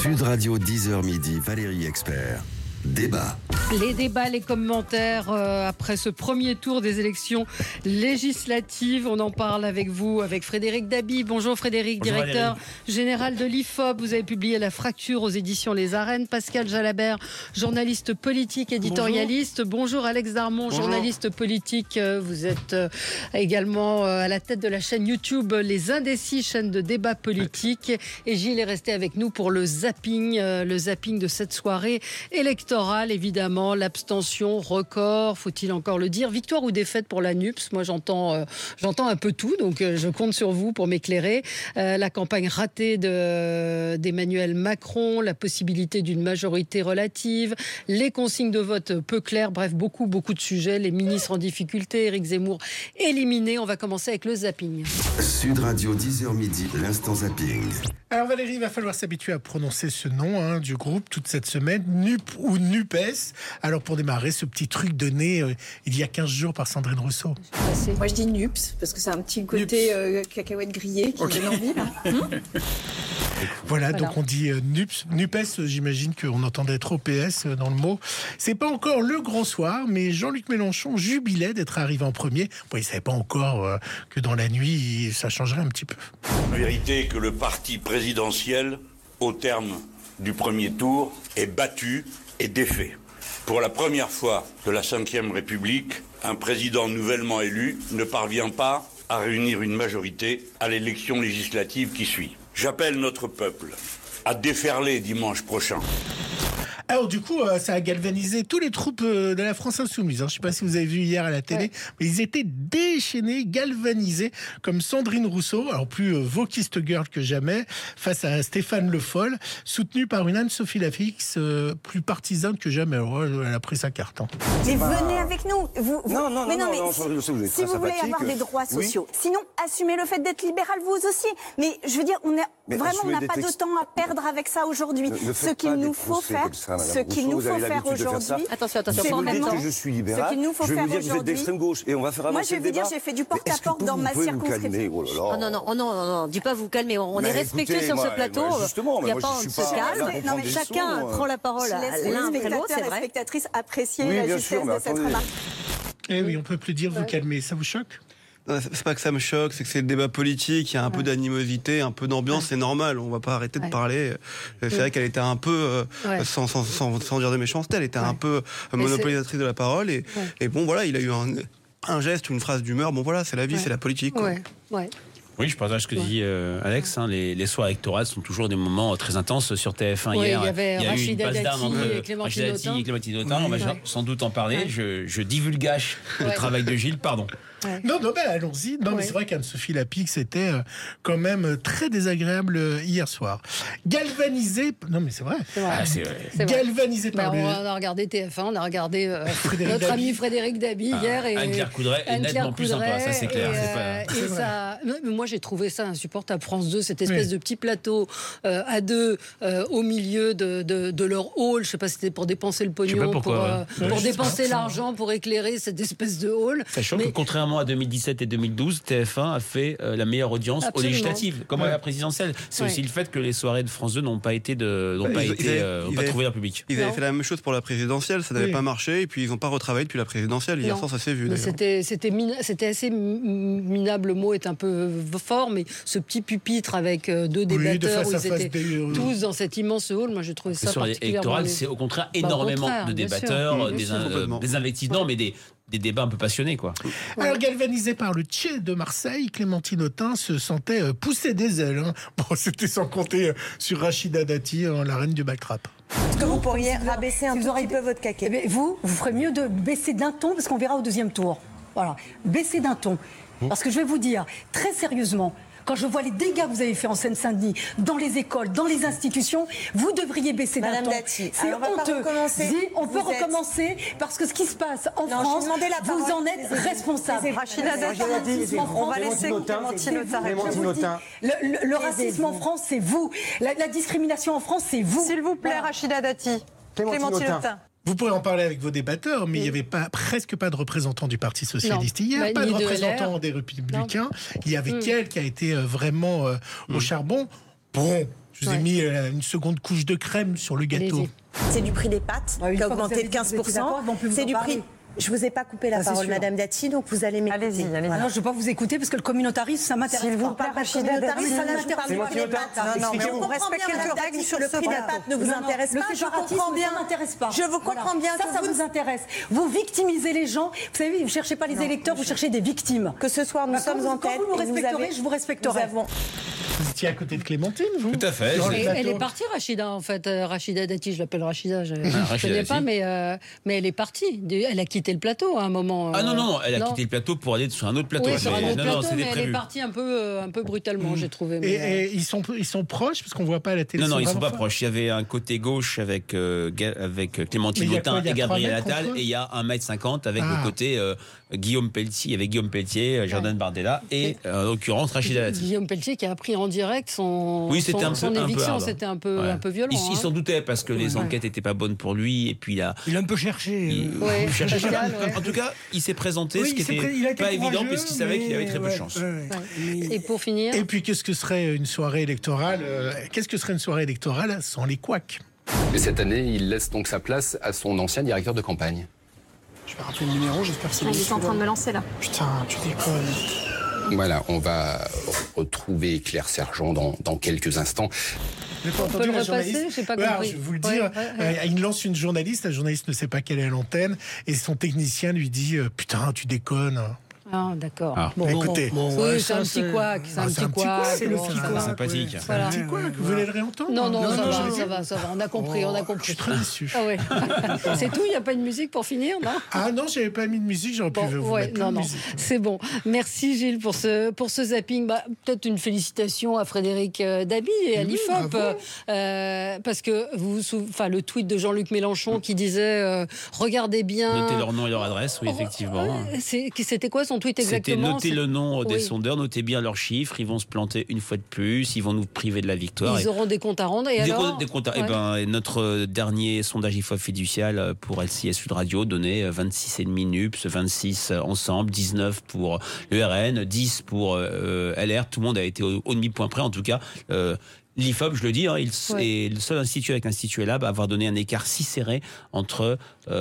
Sud Radio 10h midi, Valérie Expert. Débat. Les débats, les commentaires après ce premier tour des élections législatives. On en parle avec vous, avec Frédéric Dabi. Bonjour Frédéric, bonjour directeur Valérie. Général de l'IFOP. Vous avez publié La Fracture aux éditions Les Arènes. Pascal Jalabert, journaliste politique, éditorialiste. Bonjour Alex Darmon, bonjour. Journaliste politique. Vous êtes également à la tête de la chaîne YouTube Les Indécis, chaîne de débat politique. Et Gilles est resté avec nous pour le zapping de cette soirée électorale. Évidemment, l'abstention record, faut-il encore le dire. Victoire ou défaite pour la NUPES? Moi, j'entends un peu tout, donc je compte sur vous pour m'éclairer. La campagne ratée d'Emmanuel Macron, la possibilité d'une majorité relative, les consignes de vote peu claires, bref, beaucoup de sujets. Les ministres en difficulté, Éric Zemmour éliminé. On va commencer avec le zapping. Sud Radio 10h midi, l'instant zapping. Alors Valérie, il va falloir s'habituer à prononcer ce nom du groupe toute cette semaine, NUP ou NUPES. Alors pour démarrer, ce petit truc donné il y a 15 jours par Sandrine Rousseau. Moi je dis NUPS, parce que c'est un petit côté cacahuète grillée qui donne envie. Voilà, donc on dit NUPS. NUPES, j'imagine qu'on entendait trop PS dans le mot. C'est pas encore le grand soir, mais Jean-Luc Mélenchon jubilait d'être arrivé en premier. Bon, il savait pas encore que dans la nuit, ça changerait un petit peu. La vérité est que le parti présidentiel, au terme du premier tour, est battu et défait. Pour la première fois de la Ve République, un président nouvellement élu ne parvient pas à réunir une majorité à l'élection législative qui suit. J'appelle notre peuple à déferler dimanche prochain. Alors du coup, ça a galvanisé tous les troupes de la France Insoumise. Je ne sais pas si vous avez vu hier à la télé, mais ils étaient déchaînés, galvanisés, comme Sandrine Rousseau, alors plus wokiste girl que jamais, face à Stéphane Le Foll, soutenu par une Anne-Sophie Lapix, plus partisane que jamais. Alors, elle a pris sa carte. Mais venez avec nous. Non, si vous voulez avoir des droits sociaux, sinon assumez le fait d'être libéral vous aussi. Mais je veux dire, on n'a pas de temps à perdre avec ça aujourd'hui. Ce qu'il nous faut faire. Ce qu'il nous faut faire aujourd'hui. Attention, si vous dites que je suis libéral, je vais vous dire que vous êtes d'extrême gauche et on va faire avancer le débat. Moi, je vais vous dire, j'ai fait du porte-à-porte dans ma circonscription. Non, dis pas vous calmer. On est respectueux sur ce plateau. Il n'y a pas de se calme. Chacun prend la parole l'un après l'autre, c'est vrai. Les spectatrices apprécier la justesse de cette remarque. Eh oui, on peut plus dire vous calmer. Ça vous choque ? Non, c'est pas que ça me choque, c'est que c'est le débat politique, il y a un peu d'animosité, un peu d'ambiance, c'est normal, on va pas arrêter de parler. C'est vrai qu'elle était un peu, sans dire de méchanceté, elle était un peu monopolisatrice de la parole, et bon voilà, il a eu un geste, une phrase d'humeur, bon voilà, c'est la vie, c'est la politique. Oui, je partage ce que dit Alex. Les soirs électorales sont toujours des moments très intenses sur TF1 hier. Il y avait Rachida Dati et Clémentine Autain. On va sans doute en parler. Je divulgage le travail de Gilles, pardon. Non, allons-y. Non, mais c'est vrai qu'Anne-Sophie Lapix était quand même très désagréable hier soir. Galvanisée. Non, mais c'est vrai. Galvanisée par On a regardé TF1, on a regardé notre ami Frédéric Dabi hier. Anne-Claire Coudray est nettement plus sympa, ça c'est clair. Moi, j'ai trouvé ça insupportable. France 2, cette espèce de petit plateau à deux au milieu de leur hall. Je ne sais pas si c'était pour dépenser le pognon, pour dépenser l'argent, pour éclairer cette espèce de hall. Sachant que contrairement à 2017 et 2012, TF1 a fait la meilleure audience aux législatives, comme à la présidentielle. C'est aussi le fait que les soirées de France 2 n'ont pas trouvé leur public. Ils avaient fait la même chose pour la présidentielle, ça n'avait pas marché, et puis ils n'ont pas retravaillé depuis la présidentielle. Hier soir, ça s'est vu. C'était assez minable, le mot est un peu fort, mais ce petit pupitre avec deux débatteurs où ils étaient tous dans cet immense hall, moi je trouvais ça particulièrement... Sur l'électoral, c'est au contraire énormément de débatteurs, des investis, mais des débats un peu passionnés, quoi. Alors, galvanisée par le Tché de Marseille, Clémentine Autain se sentait pousser des ailes. Bon, c'était sans compter sur Rachida Dati, la reine du backtrap. Est-ce que vous pourriez rabaisser un tout petit peu votre caquet ? Vous ferez mieux de baisser d'un ton, parce qu'on verra au deuxième tour. Voilà, baisser d'un ton. Parce que je vais vous dire, très sérieusement, quand je vois les dégâts que vous avez fait en Seine-Saint-Denis, dans les écoles, dans les institutions, vous devriez baisser d'un ton. Dati, c'est honteux. On peut recommencer parce que ce qui se passe en France, vous en êtes responsable. Rachida Dati, on va laisser Clémentine Autain. Le racisme en France, c'est vous. La discrimination en France, c'est vous. S'il vous plaît, Rachida Dati. Clémentine Autain. Vous pourrez en parler avec vos débatteurs, mais il n'y avait presque pas de représentants du Parti Socialiste hier, pas de représentants des Républicains. Il y avait qui a été vraiment au charbon. Bon, Je vous ai mis une seconde couche de crème sur le gâteau. Allez-y. C'est du prix des pâtes qui a augmenté de 15%. C'est du prix. Je vous ai pas coupé la parole, Madame Dati, donc vous allez m'écouter. Allez-y. Alors, je ne vais pas vous écouter parce que le communautarisme, ça m'intéresse pas. S'il vous plaît, communautarisme, ça m'intéresse pas. Non, mais on respecte quelques règles sur le prix des pâtes ne vous intéresse pas. Le séparatisme, ça ne m'intéresse pas. Je vous comprends bien. Ça vous intéresse. Vous victimisez les gens. Vous savez, vous ne cherchez pas les électeurs, vous cherchez des victimes. Que ce soir, nous sommes en tête. Quand vous nous respecterez, je vous respecterai. Vous étiez à côté de Clémentine, vous? Tout à fait. Elle est partie, Rachida, en fait. Rachida Dati, je l'appelle Rachida. Je ne connais pas, mais elle est partie. Elle a quitté le plateau à un moment. Ah non, elle a quitté le plateau pour aller sur un autre plateau. Oui, sur un autre plateau, mais prévu. elle est partie un peu brutalement, j'ai trouvé. Et ils sont proches, parce qu'on ne voit pas à la télé. Non, ils ne sont pas proches. Il y avait un côté gauche avec Clémentine Autain et Gabriel Attal, et il y a 1m50 avec le côté Guillaume Pelletier, Jordan Bardella, et en l'occurrence Rachida Dati. Guillaume Pelletier qui a appris en direct son éviction, c'était un peu violent. Il s'en doutait parce que les enquêtes n'étaient pas bonnes pour lui, et puis il a un peu cherché. En tout cas, il s'est présenté, ce qui n'était pas évident puisqu'il savait qu'il avait très peu de chance. Et pour finir. Et puis qu'est-ce que serait une soirée électorale sans les couacs? Et cette année, il laisse donc sa place à son ancien directeur de campagne. Je vais rappeler le numéro, j'espère que c'est bon. Il est en train de me lancer là. Putain, tu déconnes. Voilà, on va retrouver Claire Sergent dans quelques instants. Vous n'avez pas entendu la journaliste? J'ai pas compris. Je vais vous le dire. Il lance une journaliste, la journaliste ne sait pas qu'elle est à l'antenne, et son technicien lui dit putain, tu déconnes. Ah, d'accord. Bon, écoutez. Oui, c'est un petit couac. C'est un petit couac. C'est le petit couac. Sympathique. Voilà. Un petit couac. Vous voulez le réentendre? Non, ça va. On a compris. Je suis très déçu. Ah ouais. C'est tout? Il n'y a pas de musique pour finir, non? Ah non, j'avais pas mis de musique. J'aurais pu vous mettre de musique. C'est bon. Merci Gilles pour ce zapping. Peut-être une félicitation à Frédéric Dabi et à l'IFOP. Parce que le tweet de Jean-Luc Mélenchon qui disait regardez bien. Notez leur nom et leur adresse, oui, effectivement. C'était quoi son tweet exactement? C'était noter le nom des sondeurs, notez bien leurs chiffres, ils vont se planter une fois de plus, ils vont nous priver de la victoire. Ils auront des comptes à rendre. Et alors des comptes à... notre dernier sondage IFOP fiducial pour LCI Sud Radio donnait 26,5 NUPS, 26 ensemble, 19 pour le RN, 10 pour LR. Tout le monde a été au demi-point près, en tout cas. L'IFOP, je le dis, est le seul institut avec l'Institut Lab à avoir donné un écart si serré entre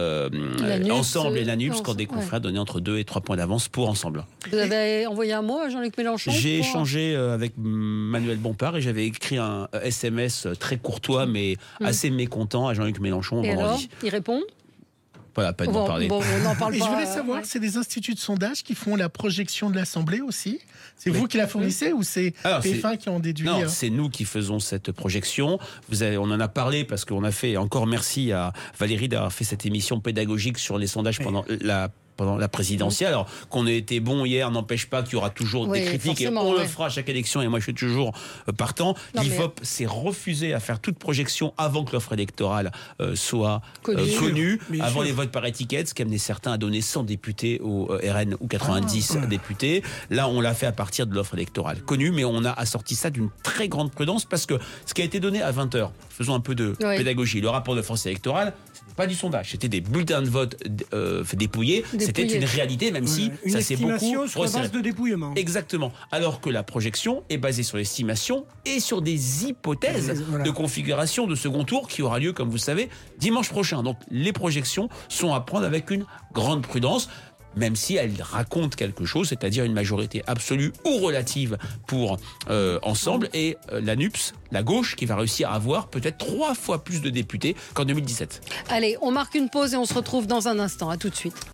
Ensemble et la NUPS, quand des confrères donnaient entre 2 et 3 points d'avance pour Ensemble. Vous avez envoyé un mot à Jean-Luc Mélenchon? J'ai échangé avec Manuel Bompard et j'avais écrit un SMS très courtois mais assez mécontent à Jean-Luc Mélenchon et vendredi. Alors, il répond? Voilà, pas de m'en parler. On n'en parle pas. Et je voulais savoir, c'est des instituts de sondage qui font la projection de l'Assemblée aussi? C'est vous qui la fournissez ou c'est TF1 qui en déduit? Non, c'est nous qui faisons cette projection. On en a parlé parce qu'on a fait, encore merci à Valérie d'avoir fait cette émission pédagogique sur les sondages pendant la présidentielle. Alors qu'on ait été bon hier n'empêche pas qu'il y aura toujours des critiques et on le fera à chaque élection et moi je suis toujours partant. L'IFOP s'est refusé à faire toute projection avant que l'offre électorale soit connue, avant les votes par étiquette, ce qui amenait certains à donner 100 députés au RN ou 90 députés. Là on l'a fait à partir de l'offre électorale connue, mais on a assorti ça d'une très grande prudence parce que ce qui a été donné à 20h, faisons un peu de pédagogie, le rapport de force électorale, pas du sondage, c'était des bulletins de vote dépouillés. C'était une réalité, même si ça s'est beaucoup sur la base de dépouillement. Exactement. Alors que la projection est basée sur l'estimation et sur des hypothèses de configuration de second tour qui aura lieu, comme vous savez, dimanche prochain. Donc les projections sont à prendre avec une grande prudence, même si elles racontent quelque chose, c'est-à-dire une majorité absolue ou relative pour Ensemble et la NUPS, la gauche, qui va réussir à avoir peut-être 3 fois plus de députés qu'en 2017. Allez, on marque une pause et on se retrouve dans un instant. À tout de suite.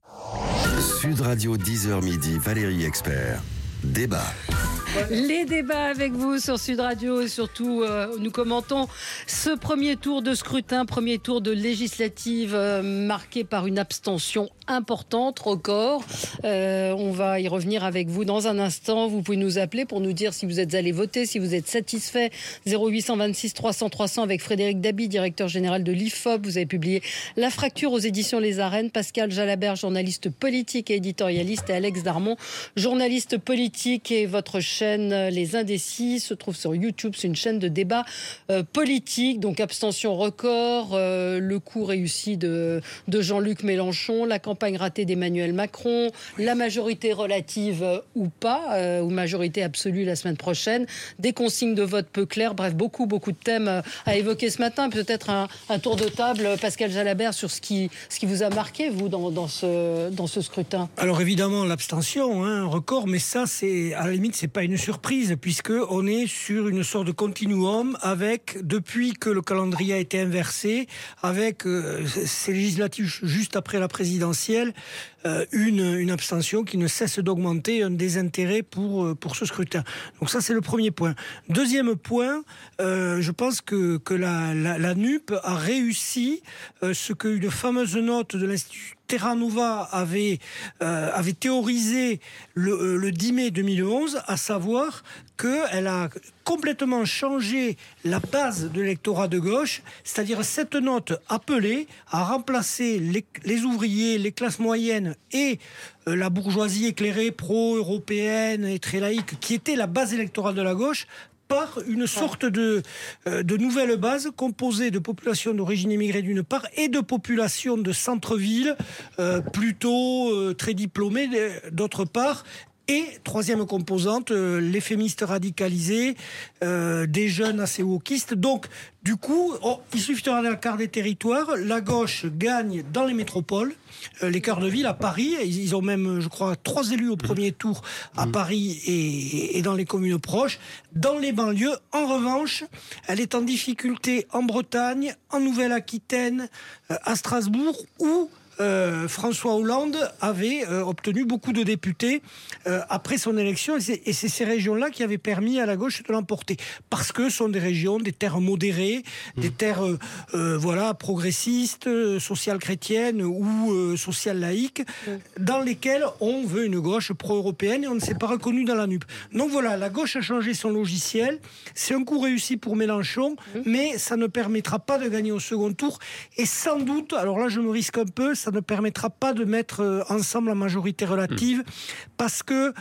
Sud Radio 10h midi, Valérie Expert. Débat. Les débats avec vous sur Sud Radio et surtout nous commentons ce premier tour de scrutin, premier tour de législative marqué par une abstention importante, record. On va y revenir avec vous dans un instant. Vous pouvez nous appeler pour nous dire si vous êtes allé voter, si vous êtes satisfait. 0826 300 300 avec Frédéric Dabi, directeur général de l'IFOP. Vous avez publié La Fracture aux éditions Les Arènes. Pascal Jalabert, journaliste politique et éditorialiste, et Alex Darmon, journaliste politique et votre chef chaîne Les Indécis se trouve sur YouTube. C'est une chaîne de débat politique. Donc abstention record, le coup réussi de Jean-Luc Mélenchon, la campagne ratée d'Emmanuel Macron, la majorité relative ou pas, ou majorité absolue la semaine prochaine, des consignes de vote peu claires. Bref, beaucoup de thèmes à évoquer ce matin. Peut-être un tour de table, Pascal Jalabert, sur ce qui vous a marqué, vous, dans ce scrutin. Alors évidemment, l'abstention, record, mais ça, à la limite, c'est pas une surprise, puisqu'on est sur une sorte de continuum avec, depuis que le calendrier a été inversé, avec ces législatives juste après la présidentielle, une abstention qui ne cesse d'augmenter, un désintérêt pour ce scrutin. Donc ça, c'est le premier point. Deuxième point, je pense que la NUP a réussi ce qu'une fameuse note de l'Institut Terra Nova avait théorisé le 10 mai 2011, à savoir qu'elle a complètement changé la base de l'électorat de gauche, c'est-à-dire cette note appelée à remplacer les ouvriers, les classes moyennes et la bourgeoisie éclairée pro-européenne et très laïque, qui était la base électorale de la gauche, par une sorte de nouvelle base composée de populations d'origine immigrée d'une part et de populations de centre-ville plutôt très diplômées d'autre part. Et troisième composante, les féministes radicalisés, des jeunes assez wokistes. Donc, du coup, il suffit de regarder la carte des territoires. La gauche gagne dans les métropoles, les cœurs de ville à Paris. Ils ont même, je crois, 3 élus au premier tour à Paris et dans les communes proches. Dans les banlieues, en revanche, elle est en difficulté en Bretagne, en Nouvelle-Aquitaine, à Strasbourg, où François Hollande avait obtenu beaucoup de députés après son élection, et c'est ces régions-là qui avaient permis à la gauche de l'emporter, parce que ce sont des régions, des terres modérées, des terres progressistes, sociales chrétiennes ou sociales laïques, dans lesquelles on veut une gauche pro-européenne, et on ne s'est pas reconnu dans la NUP. Donc voilà, la gauche a changé son logiciel. C'est un coup réussi pour Mélenchon, mais ça ne permettra pas de gagner au second tour, et sans doute, alors là je me risque un peu, ça ne permettra pas de mettre ensemble la majorité relative, parce que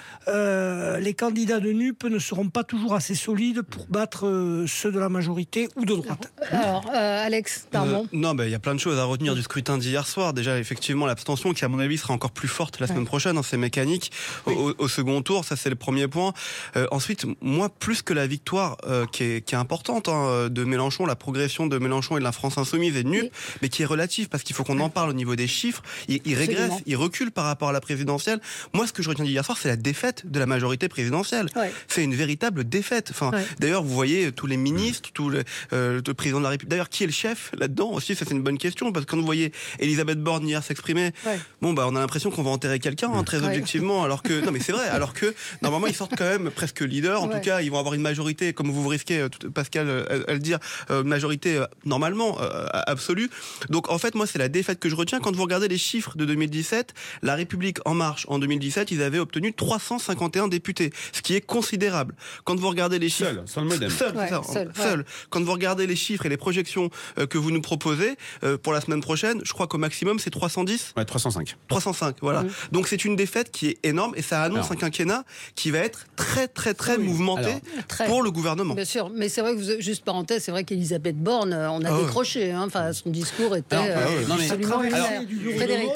les candidats de NUP ne seront pas toujours assez solides pour battre ceux de la majorité ou de droite. Alors, Alex Darmon. Non, il y a plein de choses à retenir du scrutin d'hier soir. Déjà, effectivement, l'abstention qui, à mon avis, sera encore plus forte la semaine prochaine, c'est mécanique. Au second tour, ça c'est le premier point. Ensuite, moi, plus que la victoire qui est importante de Mélenchon, la progression de Mélenchon et de la France Insoumise et de NUP, mais qui est relative, parce qu'il faut qu'on en parle au niveau des chiffres. Il régresse, il recule par rapport à la présidentielle. Moi, ce que je retiens d'hier soir, c'est la défaite de la majorité présidentielle. C'est une véritable défaite. D'ailleurs, vous voyez tous les ministres, le président de la République. D'ailleurs, qui est le chef là-dedans aussi? Ça, c'est une bonne question, parce que quand vous voyez Elisabeth Borne hier s'exprimer, on a l'impression qu'on va enterrer quelqu'un, très objectivement, alors que non, mais c'est vrai, alors que normalement ils sortent quand même presque leader. En tout cas, ils vont avoir une majorité, comme vous risquez, Pascal, à le dire, majorité normalement absolue. Donc en fait, moi, c'est la défaite que je retiens. Quand vous regardez les chiffres de 2017, La République En Marche, en 2017, ils avaient obtenu 351 députés, ce qui est considérable. Quand vous regardez les chiffres... Seul modem. Seul. Quand vous regardez les chiffres et les projections que vous nous proposez, pour la semaine prochaine, je crois qu'au maximum, c'est 310 ? 305. 305, voilà. Donc c'est une défaite qui est énorme, et ça annonce un quinquennat qui va être très mouvementé pour le gouvernement. Bien sûr, mais c'est vrai que, juste parenthèse, c'est vrai qu'Elisabeth Borne, on a décroché. Son discours était absolument lunaire. Frédéric,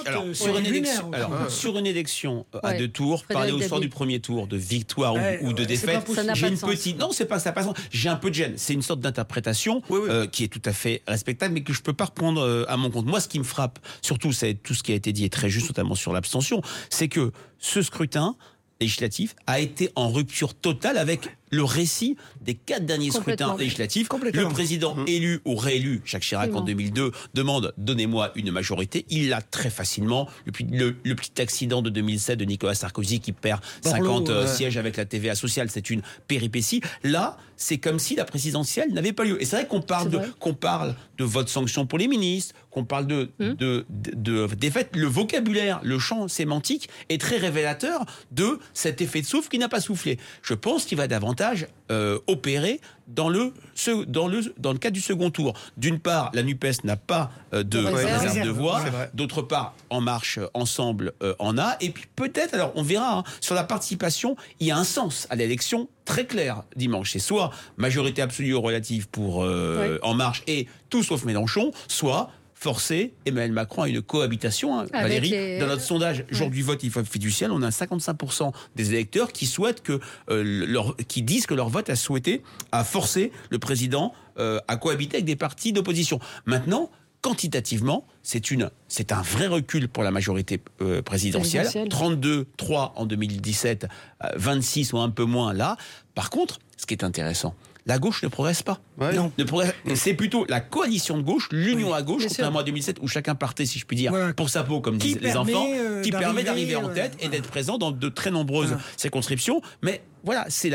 sur une élection à deux tours, parler au soir du premier tour de victoire ou de défaite, j'ai une petite... Non, c'est pas ça. J'ai un peu de gêne. C'est une sorte d'interprétation qui est tout à fait respectable, mais que je peux pas reprendre à mon compte. Moi, ce qui me frappe, surtout, c'est tout ce qui a été dit est très juste, notamment sur l'abstention, c'est que ce scrutin législatif a été en rupture totale avec le récit des 4 derniers scrutins législatifs. Le président élu ou réélu, Jacques Chirac en 2002, demande « donnez-moi une majorité ». Il l'a très facilement. Le petit accident de 2007 de Nicolas Sarkozy qui perd 50 sièges avec la TVA sociale, c'est une péripétie. Là, c'est comme si la présidentielle n'avait pas lieu. Et c'est vrai qu'on parle de vote sanction pour les ministres, qu'on parle de défaite. Le vocabulaire, le champ sémantique est très révélateur de cet effet de souffle qui n'a pas soufflé. Je pense qu'il va davantage davantage opérer dans le cadre du second tour. D'une part, la NUPES n'a pas de réserve de voix. D'autre part, En Marche, Ensemble en a. Et puis peut-être, alors on verra, sur la participation, il y a un sens à l'élection très clair dimanche. C'est soit majorité absolue ou relative pour En Marche et tout sauf Mélenchon, soit forcer Emmanuel Macron à une cohabitation. Valérie, dans notre sondage jour du vote fiducial, on a 55% des électeurs qui souhaitent qui disent que leur vote a forcé le président à cohabiter avec des partis d'opposition. Maintenant, quantitativement, c'est un vrai recul pour la majorité présidentielle. 32-3 en 2017, 26 ou un peu moins là. Par contre, ce qui est intéressant, la gauche ne progresse pas. C'est plutôt la coalition de gauche, l'union à gauche, contrairement à 2007 où chacun partait, si je puis dire, pour sa peau, comme disent les enfants, qui permet d'arriver en tête et d'être présent dans de très nombreuses circonscriptions. Mais voilà, c'est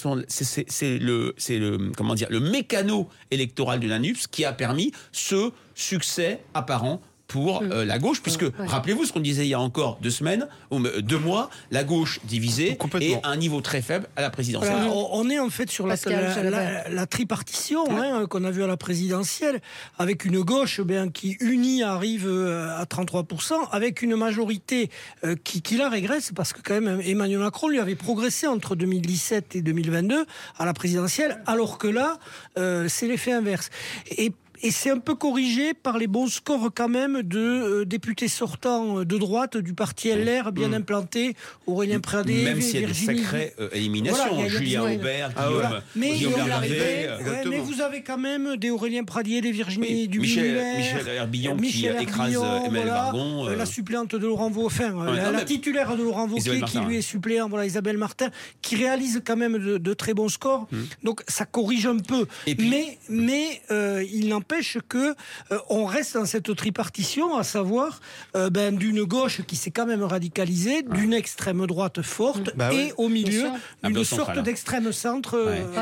le mécano électoral de la NUPES qui a permis ce succès apparent pour la gauche, puisque, rappelez-vous ce qu'on disait il y a encore 2 semaines, ou 2 mois, la gauche divisée et un niveau très faible à la présidentielle. On est en fait sur la tripartition qu'on a vue à la présidentielle, avec une gauche qui, unie, arrive à 33%, avec une majorité qui la régresse, parce que quand même Emmanuel Macron lui avait progressé entre 2017 et 2022 à la présidentielle, alors que là, c'est l'effet inverse. Et c'est un peu corrigé par les bons scores quand même de députés sortants de droite du parti LR bien implantés, Aurélien Pradié, même s'il y a des sacrées éliminations, Julien Aubert, Guillaume Larrivé. Mais vous avez quand même des Aurélien Pradié, des Virginie Duby-Muller, Michel Herbillon qui écrase Emmanuel Vargon. La suppléante de Laurent Wauquiez, la titulaire de Laurent Wauquiez qui lui est suppléant, Isabelle Martin, qui réalise quand même de très bons scores. Donc ça corrige un peu. Mais il n'empêche que on reste dans cette tripartition, à savoir d'une gauche qui s'est quand même radicalisée, d'une extrême droite forte et au milieu une sorte d'extrême centre.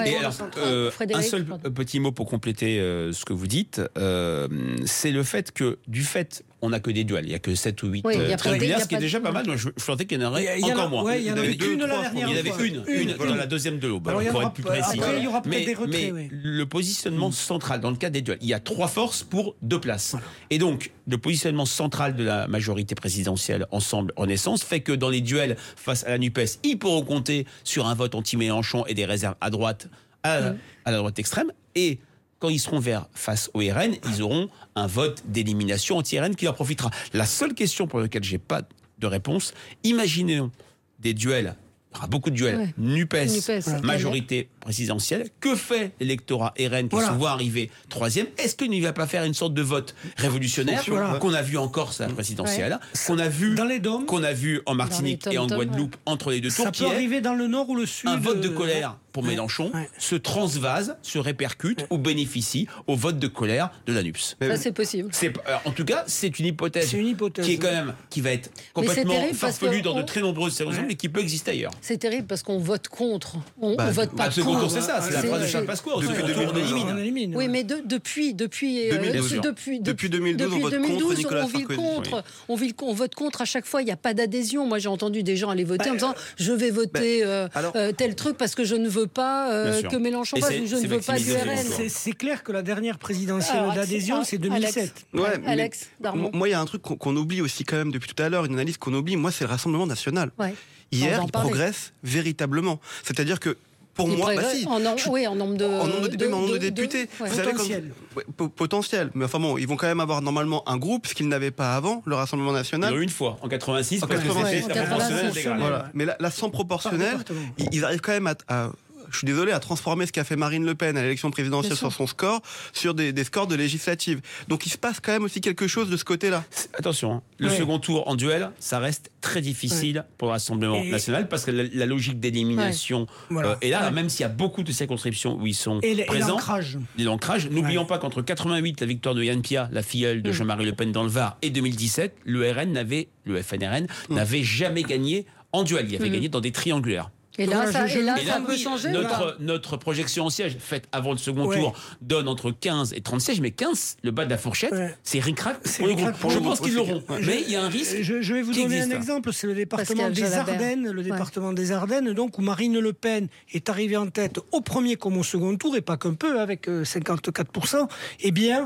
Un seul petit mot pour compléter ce que vous dites, c'est le fait que on n'a que des duels, il n'y a que 7 ou 8 triangulaires, ce qui est déjà pas mal. Je sentais qu'il y en aurait encore moins. Il y en avait une la dernière. Il y en avait une dans la deuxième de l'aube, pour être plus précis. Mais le positionnement central, dans le cas des duels, il y a 3 forces pour 2 places. Et donc, le positionnement central de la majorité présidentielle Ensemble Renaissance fait que dans les duels face à la NUPES, ils pourront compter sur un vote anti-Mélenchon et des réserves à droite, à la droite extrême. Et quand ils seront face au RN, ils auront un vote d'élimination anti-RN qui leur profitera. La seule question pour laquelle je n'ai pas de réponse, imaginons des duels, il y aura beaucoup de duels, NUPES, majorité présidentielle. Que fait l'électorat RN qui se voit arriver 3e? Est-ce qu'il ne va pas faire une sorte de vote révolutionnaire qu'on a vu en Corse à la présidentielle, qu'on a vu dans les dômes, qu'on a vu en Martinique et en Guadeloupe entre les 2 tours? Ça peut arriver dans le nord ou le sud. Un vote de colère pour Mélenchon se transvase, se répercute ou bénéficie au vote de colère de la NUPES. Ça, c'est possible. En tout cas, c'est une hypothèse qui va être complètement farfelue dans de très nombreuses circonstances, mais qui peut exister ailleurs. C'est terrible parce qu'on vote contre. On vote pas contre. C'est ça, c'est la phrase de Charles Pasqua. On élimine. Oui, mais depuis 2012, on vote contre Nicolas Sarkozy. On vote contre à chaque fois. Il n'y a pas d'adhésion. Moi, j'ai entendu des gens aller voter en disant je vais voter tel truc parce que je ne veux pas que Mélenchon passe ou je ne veux pas du RN. C'est clair que la dernière présidentielle d'adhésion, c'est 2007. Alex Darmon. Moi, il y a un truc qu'on oublie aussi quand même depuis tout à l'heure, une analyse qu'on oublie. Moi, c'est le Rassemblement national. Hier, il progresse véritablement. C'est-à-dire que pour moi, en nombre de députés. Potentiel. Mais enfin bon, ils vont quand même avoir normalement un groupe, ce qu'ils n'avaient pas avant, le Rassemblement national. Une fois, en 86, parce que c'était la proportionnelle intégrale. Voilà. Mais là, sans proportionnel, ils arrivent quand même à je suis désolé, à transformer ce qu'a fait Marine Le Pen à l'élection présidentielle sur son score, sur des scores de législatives. Donc il se passe quand même aussi quelque chose de ce côté-là. Attention, le second tour en duel, ça reste très difficile pour le Rassemblement national, parce que la logique d'élimination est là, même s'il y a beaucoup de circonscriptions où ils sont présents. Et l'ancrage. N'oublions pas qu'entre 88, la victoire de Yann Pia, la filleule de Jean-Marie Le Pen dans le Var, et 2017, le FNRN n'avait jamais gagné en duel. Il avait gagné dans des triangulaires. Et là, ça peut changer. Notre projection en siège faite avant le second tour donne entre 15 et 30 sièges, mais 15, le bas de la fourchette, c'est ric-rac pour les groupes. Je pense qu'ils l'auront, mais il y a un risque. Je vais vous donner un exemple, c'est le département des Ardennes, donc où Marine Le Pen est arrivée en tête au premier comme au second tour, et pas qu'un peu, avec 54%. Eh bien,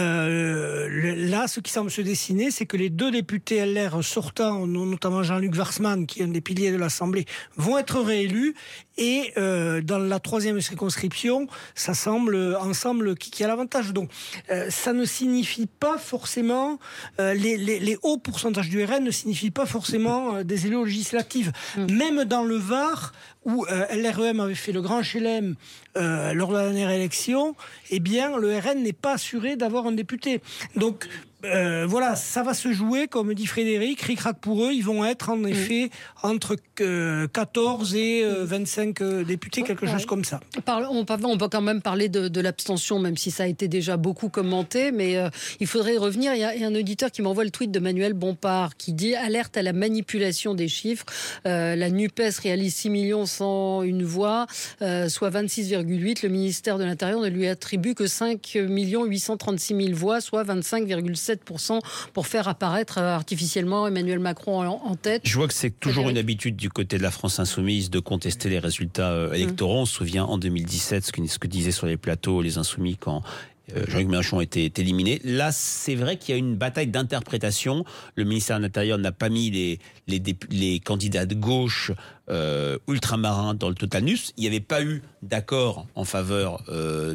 là, ce qui semble se dessiner, c'est que les 2 députés LR sortants, notamment Jean-Luc Warsmann, qui est un des piliers de l'Assemblée, vont être réélus, et dans la 3e circonscription, ça semble ensemble qui a l'avantage. Donc, ça ne signifie pas forcément les hauts pourcentages du RN ne signifient pas forcément des élus législatives. Même dans le Var, où LREM avait fait le grand chelem lors de la dernière élection, eh bien, le RN n'est pas assuré d'avoir un député. Donc, voilà, ça va se jouer, comme dit Frédéric, ric-rac pour eux, ils vont être en effet entre 14 et 25 députés, quelque chose comme ça. On peut quand même parler de l'abstention, même si ça a été déjà beaucoup commenté, mais il faudrait y revenir. Il y a un auditeur qui m'envoie le tweet de Manuel Bompard qui dit « Alerte à la manipulation des chiffres. La NUPES réalise 6 101 voix, soit 26,8. Le ministère de l'Intérieur ne lui attribue que 5 836 000 voix, soit 25,7%. Pour faire apparaître artificiellement Emmanuel Macron en tête. Je vois que c'est toujours une habitude du côté de la France Insoumise de contester les résultats électoraux. On se souvient en 2017 ce que disaient sur les plateaux les Insoumis quand Jean-Luc Mélenchon était éliminé. Là, c'est vrai qu'il y a une bataille d'interprétation. Le ministère de l'Intérieur n'a pas mis les candidats de gauche ultramarins dans le total NUPS. Il n'y avait pas eu d'accord en faveur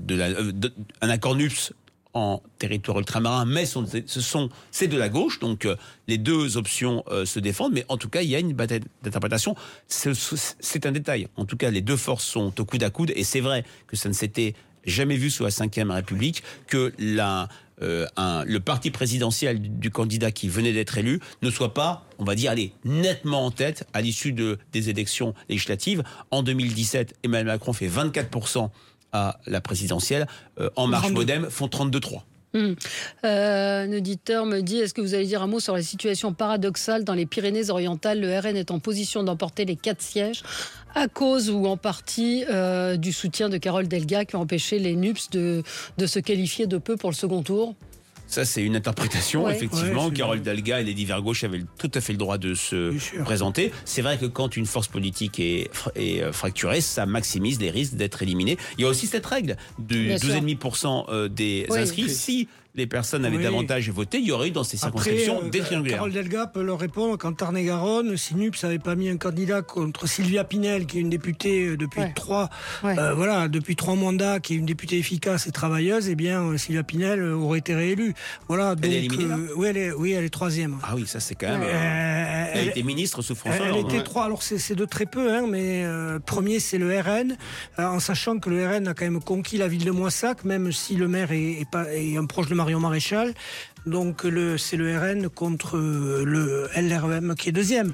un accord NUPS en territoire ultramarin, mais c'est de la gauche, donc les deux options se défendent, mais en tout cas, il y a une bataille d'interprétation. C'est un détail. En tout cas, les deux forces sont au coude à coude, et c'est vrai que ça ne s'était jamais vu sous la Ve République que le parti présidentiel du candidat qui venait d'être élu ne soit pas, on va dire, nettement en tête à l'issue des élections législatives. En 2017, Emmanuel Macron fait 24% à la présidentielle. En Marche Modem font 32,3%. Un auditeur me dit, est-ce que vous allez dire un mot sur la situation paradoxale dans les Pyrénées-Orientales, le RN est en position d'emporter les 4 sièges à cause ou en partie du soutien de Carole Delga qui a empêché les NUPS de se qualifier de peu pour le second tour? Ça, c'est une interprétation, effectivement. Carole Delga et les divers gauches avaient tout à fait le droit de se présenter. C'est vrai que quand une force politique est fracturée, ça maximise les risques d'être éliminé. Il y a aussi cette règle du 12,5% des inscrits. Si les personnes avaient davantage voté, il y aurait eu dans ces circonscriptions des triangulaires. Carole Delga peut leur répondre qu'en Tarn-et-Garonne, si NUPS n'avait pas mis un candidat contre Sylvia Pinel, qui est une députée depuis trois mandats, qui est une députée efficace et travailleuse, eh bien Sylvia Pinel aurait été réélue. Voilà, donc, elle est éliminée là elle est 3e. Ah oui, ça c'est quand même... elle était ministre sous François Hollande. Elle était 3, alors c'est de très peu, mais premier c'est le RN, en sachant que le RN a quand même conquis la ville de Moissac, même si le maire est un proche de Marion Maréchal. Donc c'est le RN contre le LREM qui est 2e.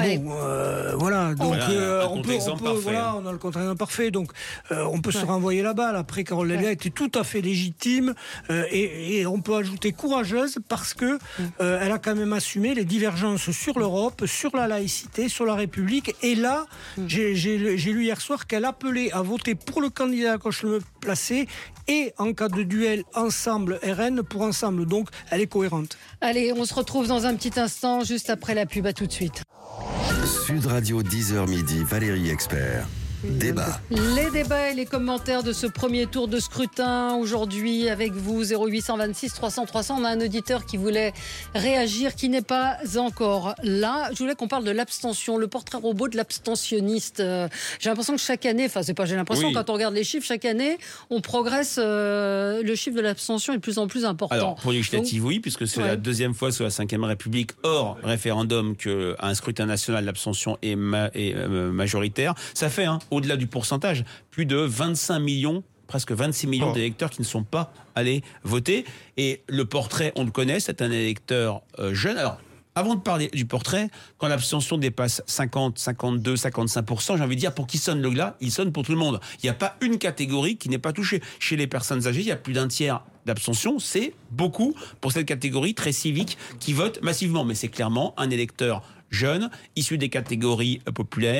Voilà, donc on a le contre-exemple parfait. Donc on peut se renvoyer la balle. Après, Carole Delga était tout à fait légitime et on peut ajouter courageuse parce que elle a quand même assumé les divergences sur l'Europe, sur la laïcité, sur la République. Et là, j'ai lu hier soir qu'elle appelait à voter pour le candidat à gauche le placé et en cas de duel ensemble RN pour ensemble. Donc elle est cohérente. Allez, on se retrouve dans un petit instant, juste après la pub. À tout de suite. Sud Radio 10h midi, Valérie Expert. Débat. Les débats et les commentaires de ce premier tour de scrutin aujourd'hui avec vous, 0826 300 300. On a un auditeur qui voulait réagir, qui n'est pas encore là. Je voulais qu'on parle de l'abstention, le portrait robot de l'abstentionniste. J'ai l'impression que chaque année, quand on regarde les chiffres, chaque année, on progresse, le chiffre de l'abstention est de plus en plus important. Alors, pour les législatives, oui, puisque c'est la deuxième fois sous la Ve République, hors référendum, qu'à un scrutin national, l'abstention est majoritaire. Ça fait, au-delà du pourcentage, plus de 25 millions, presque 26 millions d'électeurs qui ne sont pas allés voter. Et le portrait, on le connaît, c'est un électeur jeune. Alors, avant de parler du portrait, quand l'abstention dépasse 50, 52, 55%, j'ai envie de dire, pour qui sonne le glas, il sonne pour tout le monde. Il n'y a pas une catégorie qui n'est pas touchée. Chez les personnes âgées, il y a plus d'un tiers d'abstention. C'est beaucoup pour cette catégorie très civique qui vote massivement. Mais c'est clairement un électeur jeune, issu des catégories populaires,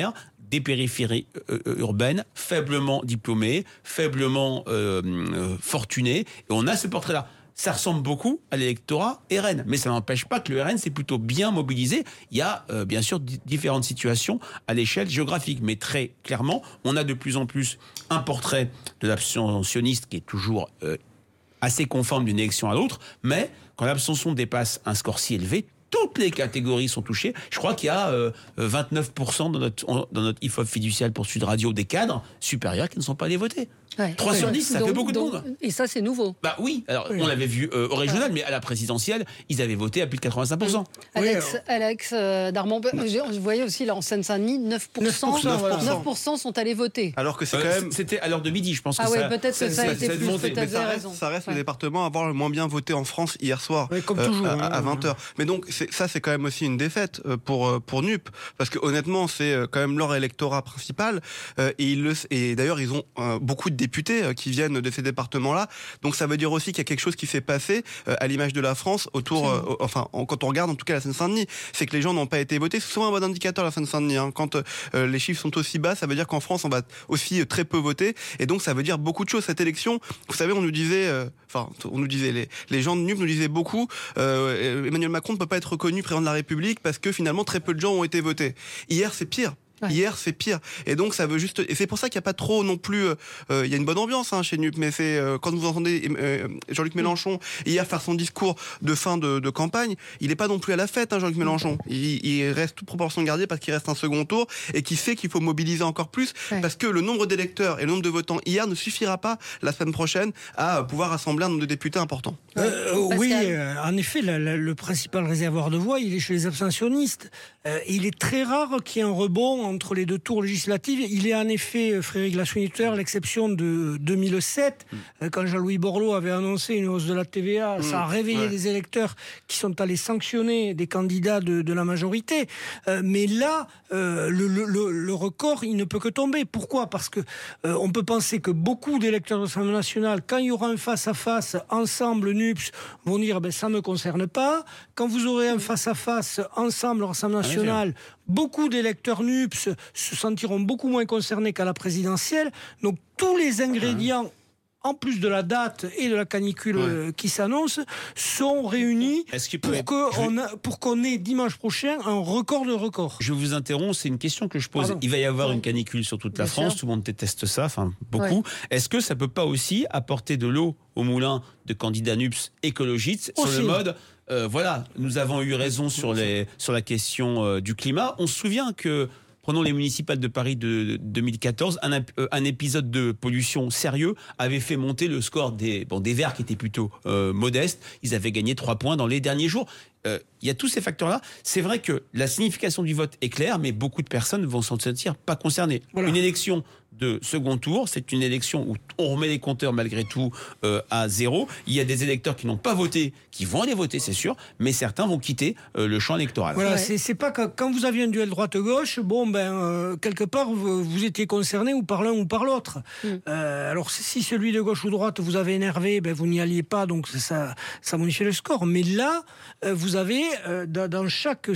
des périphéries urbaines, faiblement diplômés, faiblement fortunés. Et on a ce portrait-là. Ça ressemble beaucoup à l'électorat RN, mais ça n'empêche pas que le RN s'est plutôt bien mobilisé. Il y a bien sûr différentes situations à l'échelle géographique, mais très clairement, on a de plus en plus un portrait de l'abstentionniste qui est toujours assez conforme d'une élection à l'autre, mais quand l'abstention dépasse un score si élevé, toutes les catégories sont touchées. Je crois qu'il y a 29% dans notre IFOP fiducial pour Sud Radio des cadres supérieurs qui ne sont pas allés voter. 3 sur 10, ça fait beaucoup de monde. Et ça, c'est nouveau. Bah oui, alors on l'avait vu au régional, mais à la présidentielle, ils avaient voté à plus de 85%. Alex Darmon, je voyais aussi là en Seine-Saint-Denis, 9% sont allés voter. Alors que c'est quand même... C'était à l'heure de midi, je pense que ça... Ah oui, peut-être que ça a été plus, peut-être raison. Ça reste le département à avoir le moins bien voté en France hier soir, comme toujours, à 20h. Mais donc, ça, c'est quand même aussi une défaite pour NUP, parce que honnêtement, c'est quand même leur électorat principal, et d'ailleurs, ils ont beaucoup de députés qui viennent de ces départements-là. Donc ça veut dire aussi qu'il y a quelque chose qui s'est passé à l'image de la France autour, quand on regarde en tout cas la Seine-Saint-Denis, c'est que les gens n'ont pas été votés. C'est souvent un bon indicateur la Seine-Saint-Denis. Quand les chiffres sont aussi bas, ça veut dire qu'en France on va aussi très peu voter. Et donc ça veut dire beaucoup de choses. Cette élection, vous savez, on nous disait, les gens de NUP nous disaient beaucoup, Emmanuel Macron ne peut pas être reconnu président de la République parce que finalement très peu de gens ont été votés. Hier c'est pire. Ouais. Hier, c'est pire. Et donc, ça veut juste... Et c'est pour ça qu'il n'y a pas trop non plus... Il y a une bonne ambiance chez NUP, mais c'est... quand vous entendez Jean-Luc Mélenchon hier faire son discours de fin de campagne, il n'est pas non plus à la fête, Jean-Luc Mélenchon. Il reste toute proportion gardée parce qu'il reste un second tour et qu'il sait qu'il faut mobiliser encore plus parce que le nombre d'électeurs et le nombre de votants hier ne suffira pas la semaine prochaine à pouvoir rassembler un nombre de députés important. Oui, en effet, le principal réservoir de voix, il est chez les abstentionnistes. Il est très rare qu'il y ait un rebond entre les deux tours législatifs. Il est en effet, Frédéric l'a souligné tout à l'heure, l'exception de 2007, quand Jean-Louis Borloo avait annoncé une hausse de la TVA. Ça a réveillé des électeurs qui sont allés sanctionner des candidats de la majorité. Mais là, le record, il ne peut que tomber. Pourquoi ? Parce que on peut penser que beaucoup d'électeurs de l'Assemblée nationale, quand il y aura un face-à-face ensemble NUPS, vont dire ça ne me concerne pas. Quand vous aurez un face-à-face ensemble l'Assemblée nationale, beaucoup d'électeurs NUPS se sentiront beaucoup moins concernés qu'à la présidentielle. Donc tous les ingrédients, en plus de la date et de la canicule qui s'annonce, sont réunis pour qu'on ait dimanche prochain un record de records. Je vous interromps, c'est une question que je pose. Il va y avoir une canicule sur toute la France, tout le monde déteste ça, beaucoup. Est-ce que ça ne peut pas aussi apporter de l'eau au moulin de candidats NUPS écologistes sur le mode... nous avons eu raison sur la question du climat. On se souvient que, prenons les municipales de Paris de 2014, un épisode de pollution sérieux avait fait monter le score des Verts qui étaient plutôt modestes. Ils avaient gagné 3 points dans les derniers jours. Il y a tous ces facteurs-là. C'est vrai que la signification du vote est claire, mais beaucoup de personnes vont s'en sentir pas concernées. Une élection de second tour, c'est une élection où on remet les compteurs malgré tout à zéro. Il y a des électeurs qui n'ont pas voté, qui vont aller voter, c'est sûr, mais certains vont quitter le champ électoral. Voilà, c'est pas quand vous aviez un duel droite-gauche, quelque part vous étiez concerné ou par l'un ou par l'autre. Alors si celui de gauche ou droite vous avait énervé, vous n'y alliez pas, donc ça modifiait le score. Mais là, vous avez dans chaque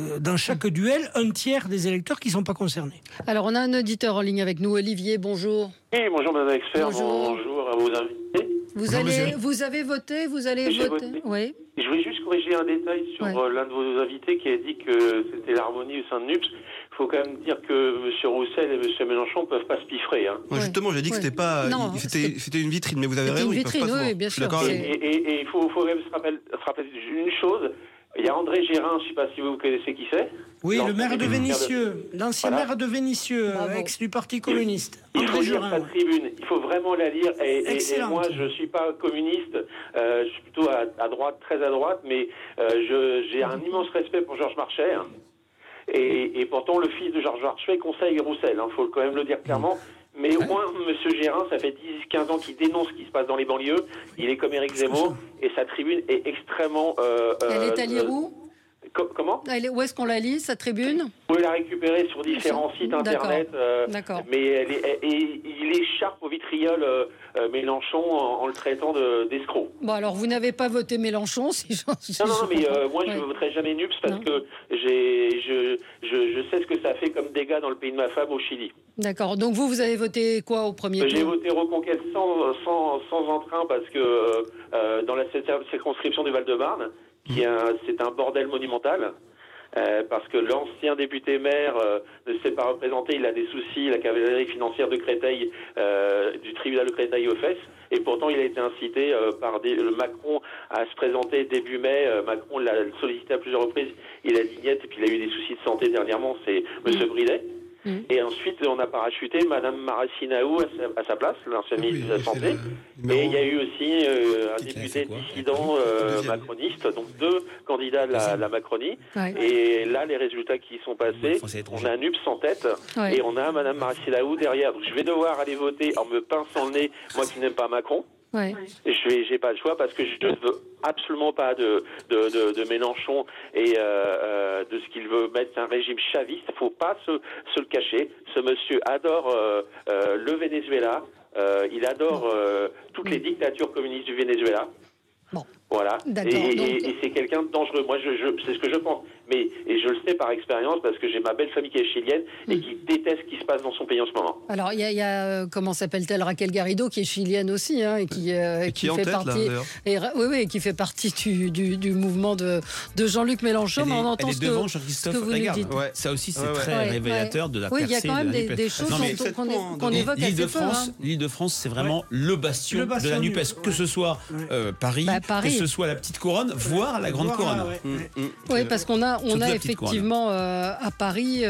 duel un tiers des électeurs qui ne sont pas concernés. Alors on a un auditeur en ligne avec nous, Olivier, bonjour. Oui, bonjour Madame l'expert, bonjour à vos invités. Vous avez voté, vous allez voter. Oui. Je voulais juste corriger un détail sur l'un de vos invités qui a dit que c'était l'harmonie au sein de NUPS. Il faut quand même dire que M. Roussel et M. Mélenchon ne peuvent pas se piffrer. Justement, j'ai dit que c'était pas... C'était une vitrine, mais vous avez raison. C'était une vitrine, oui, bien sûr. Et il faut quand même se rappeler une chose. Il y a André Gérin, je ne sais pas si vous connaissez qui c'est. Oui, le maire de Vénissieux, l'ancien maire de Vénissieux, ex du Parti communiste. Il faut lire sa tribune, il faut vraiment la lire. Et moi, je ne suis pas communiste, je suis plutôt à droite, très à droite, mais j'ai un immense respect pour Georges Marchais. Et pourtant, le fils de Georges Marchais conseille Roussel, il faut quand même le dire clairement. Mais au moins, M. Gérin, ça fait 10-15 ans qu'il dénonce ce qui se passe dans les banlieues. Il est comme Éric Zemmour et sa tribune est extrêmement... Elle est à lire où ? Comment ? Où est-ce qu'on la lit, sa tribune ? Vous pouvez la récupérer sur différents sites internet. D'accord. Mais il écharpe au vitriol Mélenchon en le traitant d'escroc. Bon, alors vous n'avez pas voté Mélenchon, si j'en suis Non, mais moi je ne voterai jamais NUPS parce que je sais ce que ça fait comme dégâts dans le pays de ma femme au Chili. D'accord. Donc vous avez voté quoi au premier tour? J'ai voté Reconquête sans entrain parce que dans la circonscription du Val-de-Marne, c'est un bordel monumental. Parce que l'ancien député maire ne s'est pas représenté, il a des soucis, la cavalerie financière de Créteil, du tribunal de Créteil aux fesses, et pourtant il a été incité par Macron à se présenter début mai. Macron l'a sollicité à plusieurs reprises, il a dit niet, et puis il a eu des soucis de santé dernièrement, c'est M. Bridet. Et ensuite, on a parachuté Mme Maracineanu à sa place, l'ancienne ministre de la Santé. Et il y a eu aussi un député dissident macroniste, donc 2 candidats de la Macronie. Ouais. Et là, les résultats qui sont passés, on a un UPS en tête et on a Mme Maracineanu derrière. Donc je vais devoir aller voter en me pinçant le nez, moi qui n'aime pas Macron. Ouais. J'ai pas le choix parce que je ne veux absolument pas de Mélenchon et de ce qu'il veut mettre un régime chaviste. Il faut pas se le cacher. Ce monsieur adore le Venezuela. Il adore toutes les dictatures communistes du Venezuela. Bon. Voilà. Et c'est quelqu'un de dangereux. Moi, c'est ce que je pense. Et je le sais par expérience parce que j'ai ma belle famille qui est chilienne et qui déteste ce qui se passe dans son pays en ce moment. Alors, il y a comment s'appelle-t-elle, Raquel Garrido, qui est chilienne aussi, hein, et qui fait partie. Oui, qui fait partie du mouvement de Jean-Luc Mélenchon. Elle est devant Jean-Christophe Lagarde. Ouais. Ça aussi, c'est très révélateur de la percée. Oui, il y a quand même des choses qu'on évoque assez peu. L'Île-de-France, c'est vraiment le bastion de la NUPES, que ce soit Paris, que ce soit la petite couronne, voire la grande couronne. Oui, parce qu'on a effectivement à Paris,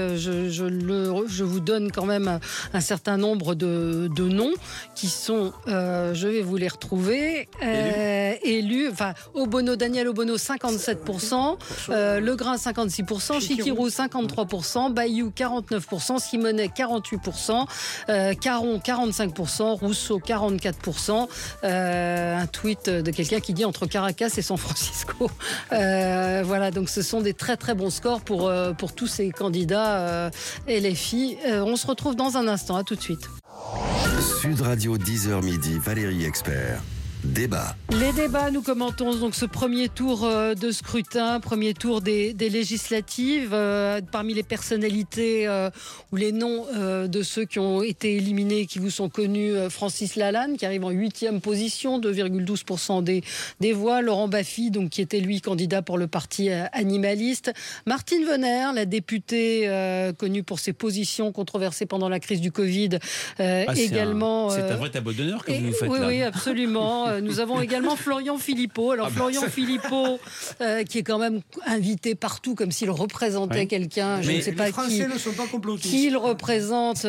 je vous donne quand même un certain nombre de noms qui sont, je vais vous les retrouver, élus. Enfin, Daniel Obono 57%, Legrain 56%, Chikirou 53%, Bayou 49%, Simonet 48%, Caron 45%, Rousseau 44%. Un tweet de quelqu'un qui dit entre Caracas et San Francisco. Voilà, donc ce sont des très très bons scores pour tous ces candidats LFI. On se retrouve dans un instant, à tout de suite. Sud Radio 10h midi, Valérie Expert. Débat. Les débats, nous commentons donc ce premier tour de scrutin, premier tour des législatives. Parmi les personnalités ou les noms de ceux qui ont été éliminés, qui vous sont connus, Francis Lalanne, qui arrive en 8e position, 2,12% des voix. Laurent Baffy, donc, qui était lui candidat pour le parti animaliste. Martine Venner, la députée connue pour ses positions controversées pendant la crise du Covid. Également. C'est un vrai tableau d'honneur que vous nous faites là. Oui, absolument. Nous avons également Florian Philippot. Alors Florian Philippot, qui est quand même invité partout comme s'il représentait quelqu'un. Je ne sais pas les Français ne sont pas complotistes. Qui il représente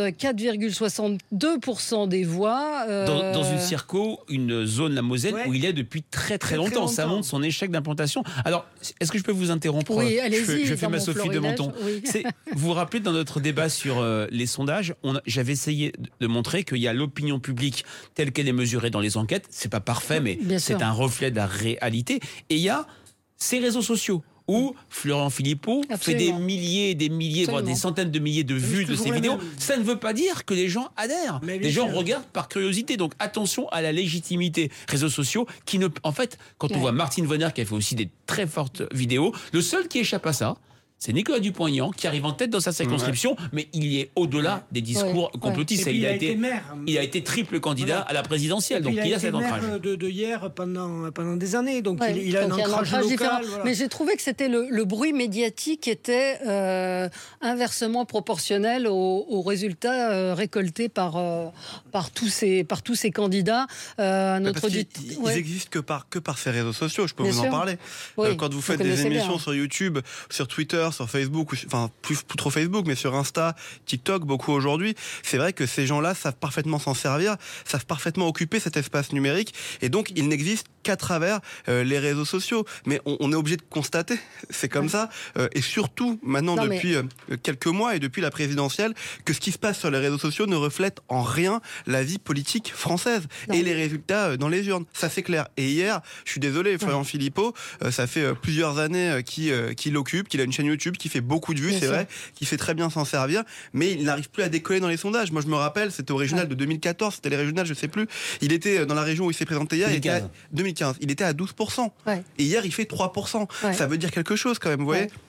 4,62% des voix. Dans une circo, une zone, la Moselle, où il est depuis très très longtemps. Ça montre son échec d'implantation. Alors, est-ce que je peux vous interrompre? Oui, allez-y. Je fais ma Sophie de Menton. Oui. Vous vous rappelez, dans notre débat sur les sondages, j'avais essayé de montrer qu'il y a l'opinion publique telle qu'elle est mesurée dans les enquêtes. C'est pas parfait, mais c'est un reflet de la réalité. Et il y a ces réseaux sociaux où Florian Philippot fait des milliers, voire des centaines de milliers de vues de ses vidéos. Ça ne veut pas dire que les gens adhèrent. Les gens regardent par curiosité. Donc attention à la légitimité réseaux sociaux qui ne... En fait, quand on voit Martine Venner qui a fait aussi des très fortes vidéos, le seul qui échappe à ça, c'est Nicolas Dupont-Aignan qui arrive en tête dans sa circonscription, mais il y est au-delà des discours complotistes. Il a été maire. Il a été triple candidat à la présidentielle, donc il a cet ancrage. Il a été maire de hier pendant des années, donc il a un ancrage local. Voilà. Mais j'ai trouvé que c'était le bruit médiatique qui était inversement proportionnel aux résultats récoltés par tous ces candidats. Ils existent que par ces réseaux sociaux, je peux vous en parler. Quand vous faites des émissions sur YouTube, sur Twitter, sur Facebook, enfin plus trop Facebook, mais sur Insta, TikTok, beaucoup aujourd'hui, c'est vrai que ces gens-là savent parfaitement s'en servir, savent parfaitement occuper cet espace numérique, et donc ils n'existent qu'à travers les réseaux sociaux. Mais on est obligé de constater, c'est comme ça, et surtout maintenant depuis quelques mois et depuis la présidentielle, que ce qui se passe sur les réseaux sociaux ne reflète en rien la vie politique française et les résultats dans les urnes. Ça c'est clair. Et hier, je suis désolé, Florian Philippot, ça fait plusieurs années qu'il occupe, qu'il a une chaîne YouTube, qui fait beaucoup de vues, c'est vrai, qui sait très bien s'en servir, mais il n'arrive plus à décoller dans les sondages. Moi je me rappelle, c'était au régional de 2014, c'était les régionales, je sais plus. Il était dans la région où il s'est présenté hier, 2015, il était à 12%. Et hier il fait 3%. Ça veut dire quelque chose quand même, vous voyez.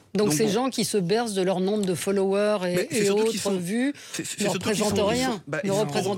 Donc ces gens qui se bercent de leur nombre de followers et autres vues ne représentent rien. Ils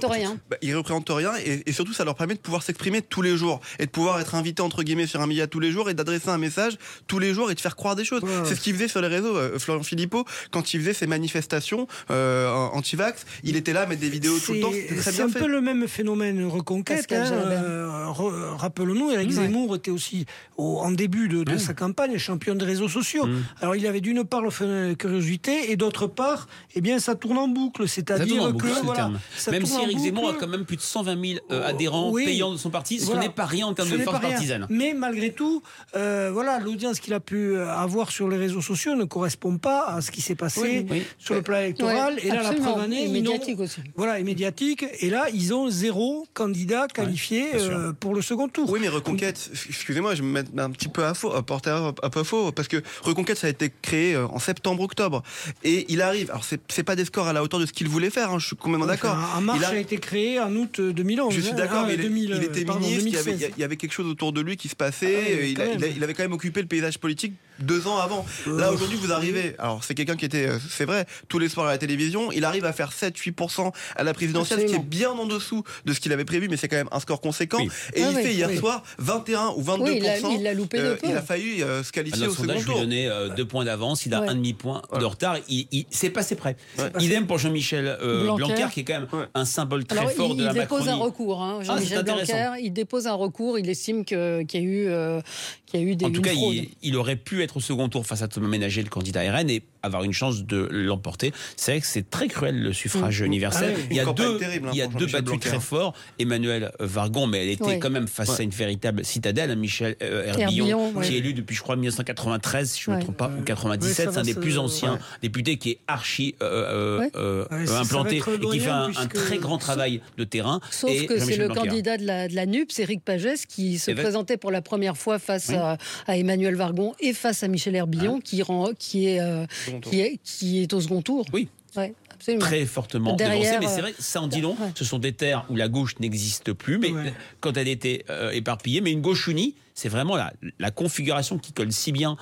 ne représentent rien et surtout ça leur permet de pouvoir s'exprimer tous les jours et de pouvoir être invité entre guillemets sur un média tous les jours et d'adresser un message tous les jours et de faire croire des choses. C'est ce qu'il faisait sur les réseaux, Florian Philippot, quand il faisait ses manifestations anti-vax, il était là à mettre des vidéos tout le temps. C'est un peu le même phénomène Reconquête. Rappelons-nous, Éric Zemmour était aussi en début de sa campagne champion des réseaux sociaux. Alors il avait d'une part la curiosité et d'autre part, ça tourne en boucle, c'est-à-dire que même si Éric Zemmour a quand même plus de 120 000 adhérents payants de son parti, ce n'est pas rien en termes de force partisane. Mais malgré tout, l'audience qu'il a pu avoir sur les réseaux sociaux ne correspond pas à ce qui s'est passé sur le plan électoral. Et là, la preuve en est, médiatique aussi. Et médiatique. Et là, ils ont 0 candidat qualifié pour le second tour. Oui, mais Reconquête, excusez-moi, je me mets un petit peu à faux, parce que Reconquête, ça a été créé en septembre-octobre. Et il arrive, alors c'est pas des scores à la hauteur de ce qu'il voulait faire, je suis complètement d'accord. En marche a été créé en août 2011. Je suis d'accord, mais il était ministre, il y avait quelque chose autour de lui qui se passait, il avait quand même occupé le paysage politique 2 ans avant. Là, aujourd'hui, vous arrivez, alors c'est quelqu'un qui était, c'est vrai, tous les soirs à la télévision, il arrive à faire 7-8% à la présidentielle, ce qui est bien en dessous de ce qu'il avait prévu, mais c'est quand même un score conséquent. Et il fait hier soir 21 ou 22%. Il a loupé de peu. Il a failli se qualifier au second tour. Le sondage lui donnait 2 points d'avance, il a un demi-point de retard. C'est passé près. Idem pour Jean-Michel Blanquer, qui est quand même un symbole très fort de la Macronie. Il dépose un recours. Jean-Michel Blanquer, il dépose un recours. Il estime qu'il y a eu des. En tout cas, il aurait pu être au second tour face à Thomas Ménager, le candidat RN, et avoir une chance de l'emporter. C'est vrai que c'est très cruel le suffrage universel. Il y a deux battus très forts. Emmanuelle Wargon, mais elle était quand même face à une véritable citadelle. Michel Herbillon, qui est élu depuis, je crois, 1993, si je ne me trompe pas, ou 97. C'est un des plus anciens députés qui est archi implanté et qui fait un très grand travail de terrain. Sauf que c'est le candidat de la NUPS, Éric Pagès, qui se présentait pour la première fois face à Emmanuelle Wargon et face à Michel Herbillon, qui est au second tour. Oui. Ouais, absolument. Très fortement devancé, mais c'est vrai, ça en dit long. Ce sont des terres où la gauche n'existe plus, mais quand elle était éparpillée, mais une gauche unie, c'est vraiment la configuration qui colle si bien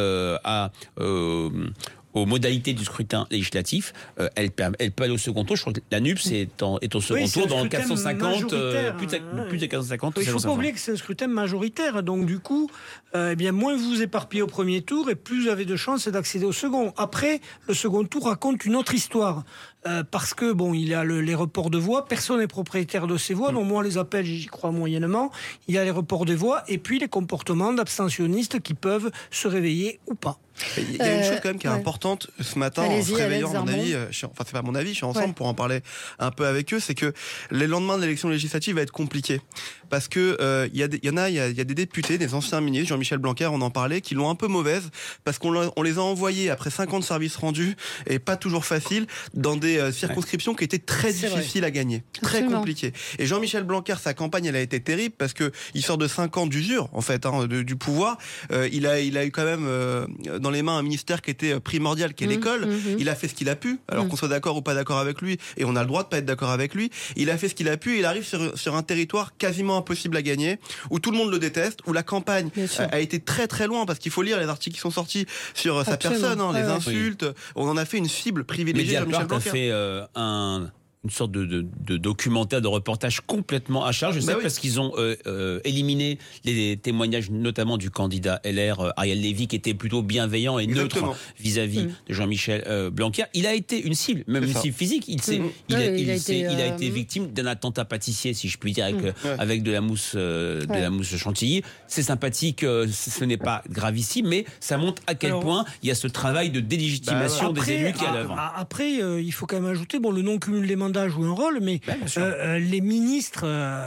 aux modalités du scrutin législatif. Elle peut aller au second tour. Je crois que la NUPS est au second tour dans 450, plus de 450. Il ne faut pas oublier que c'est un scrutin majoritaire. Donc du coup, moins vous vous éparpillez au premier tour et plus vous avez de chances d'accéder au second. Après, le second tour raconte une autre histoire. Parce que il y a les reports de voix, personne n'est propriétaire de ces voix, donc moi les appels j'y crois moyennement. Il y a les reports de voix et puis les comportements d'abstentionnistes qui peuvent se réveiller ou pas. Il y a une chose quand même qui est importante ce matin en se réveillant, à mon avis, c'est pas mon avis, je suis ensemble pour en parler un peu avec eux, c'est que les lendemains de l'élection législative va être compliqué parce que il y a des députés, des anciens ministres, Jean-Michel Blanquer, on en parlait, qui l'ont un peu mauvaise parce qu'on les a envoyés après 50 services rendus et pas toujours facile dans des circonscriptions qui étaient très difficiles à gagner, très compliquées. Et Jean-Michel Blanquer, sa campagne, elle a été terrible parce que il sort de 5 ans d'usure en fait du pouvoir. Il a eu quand même dans les mains un ministère qui était primordial, qui est l'école. Il a fait ce qu'il a pu, alors qu'on soit d'accord ou pas d'accord avec lui, et on a le droit de pas être d'accord avec lui. Il a fait ce qu'il a pu, et il arrive sur un territoire quasiment impossible à gagner, où tout le monde le déteste, où la campagne a été très très loin, parce qu'il faut lire les articles qui sont sortis sur sa personne, les insultes. On en a fait une cible privilégiée. Mediapart a fait une sorte de documentaire, de reportage complètement à charge. Je sais parce qu'ils ont éliminé les témoignages, notamment du candidat LR, Ariel Lévy, qui était plutôt bienveillant et neutre vis-à-vis de Jean-Michel Blanquer. Il a été une cible, même une cible physique. Il a été victime d'un attentat pâtissier, si je puis dire, avec de la mousse chantilly. C'est sympathique, ce n'est pas gravissime, mais ça montre à quel point il y a ce travail de délégitimation des élus qui est à l'œuvre. Après, il faut quand même ajouter, le non-cumul des mandats joue un rôle, mais les ministres,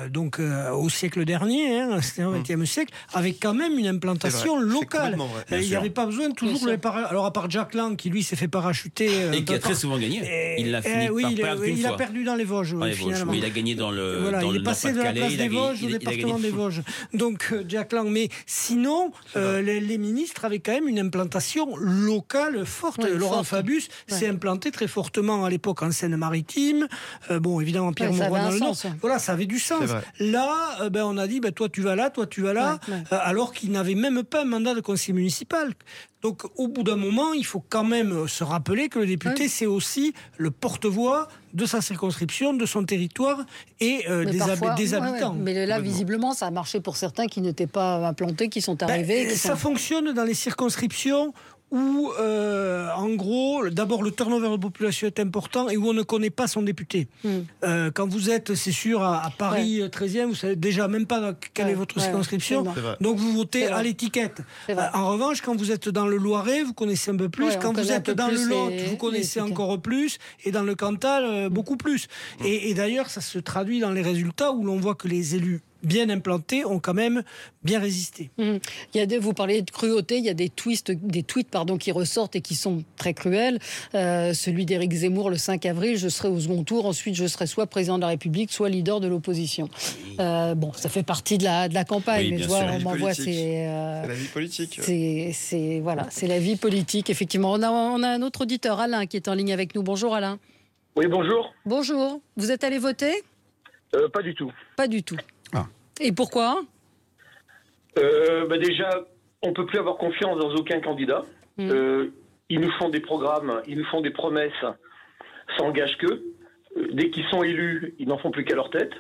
au siècle dernier, c'était au XXe siècle, avaient quand même une implantation locale. Il n'y avait pas besoin toujours alors à part Jack Lang, qui lui s'est fait parachuter. Et qui a très souvent gagné. Il a fini par perdre une fois. Il a perdu dans les Vosges, finalement. Mais il a gagné dans le il est passé de la place des Vosges au département des Vosges. Donc Jack Lang. Mais sinon, les ministres avaient quand même une implantation locale forte. Laurent Fabius s'est implanté très fortement à l'époque en Seine-Maritime. Bon, évidemment, Pierre Mauroy dans le Nord. Voilà, ça avait du sens. Là, on a dit, toi tu vas là, toi tu vas là, alors qu'il n'avait même pas un mandat de conseiller municipal. Donc, au bout d'un moment, il faut quand même se rappeler que le député, c'est aussi le porte-voix de sa circonscription, de son territoire et des habitants. Mais là, visiblement, ça a marché pour certains qui n'étaient pas implantés, qui sont arrivés. Ça fonctionne dans les circonscriptions où, en gros, d'abord, le turnover de population est important et où on ne connaît pas son député. Quand vous êtes, c'est sûr, à Paris 13e, vous savez déjà même pas quelle est votre circonscription, donc vous votez à l'étiquette. En revanche, quand vous êtes dans le Loiret, vous connaissez un peu plus. Quand vous êtes dans le Lot, vous connaissez encore plus. Et dans le Cantal, beaucoup plus. Et d'ailleurs, ça se traduit dans les résultats où l'on voit que les élus bien implantés ont quand même bien résisté. Vous parlez de cruauté, il y a des tweets qui ressortent et qui sont très cruels. Celui d'Éric Zemmour le 5 avril, je serai au second tour, ensuite je serai soit président de la République, soit leader de l'opposition. Ça fait partie de la campagne, mais on m'envoie c'est la vie politique. C'est la vie politique, effectivement. On a un autre auditeur, Alain, qui est en ligne avec nous. Bonjour Alain. Oui, bonjour. Bonjour. Vous êtes allé voter ? Pas du tout. Pas du tout. Et pourquoi ? Déjà, on ne peut plus avoir confiance dans aucun candidat. Ils nous font des programmes, ils nous font des promesses, ça engage qu'eux. Dès qu'ils sont élus, ils n'en font plus qu'à leur tête.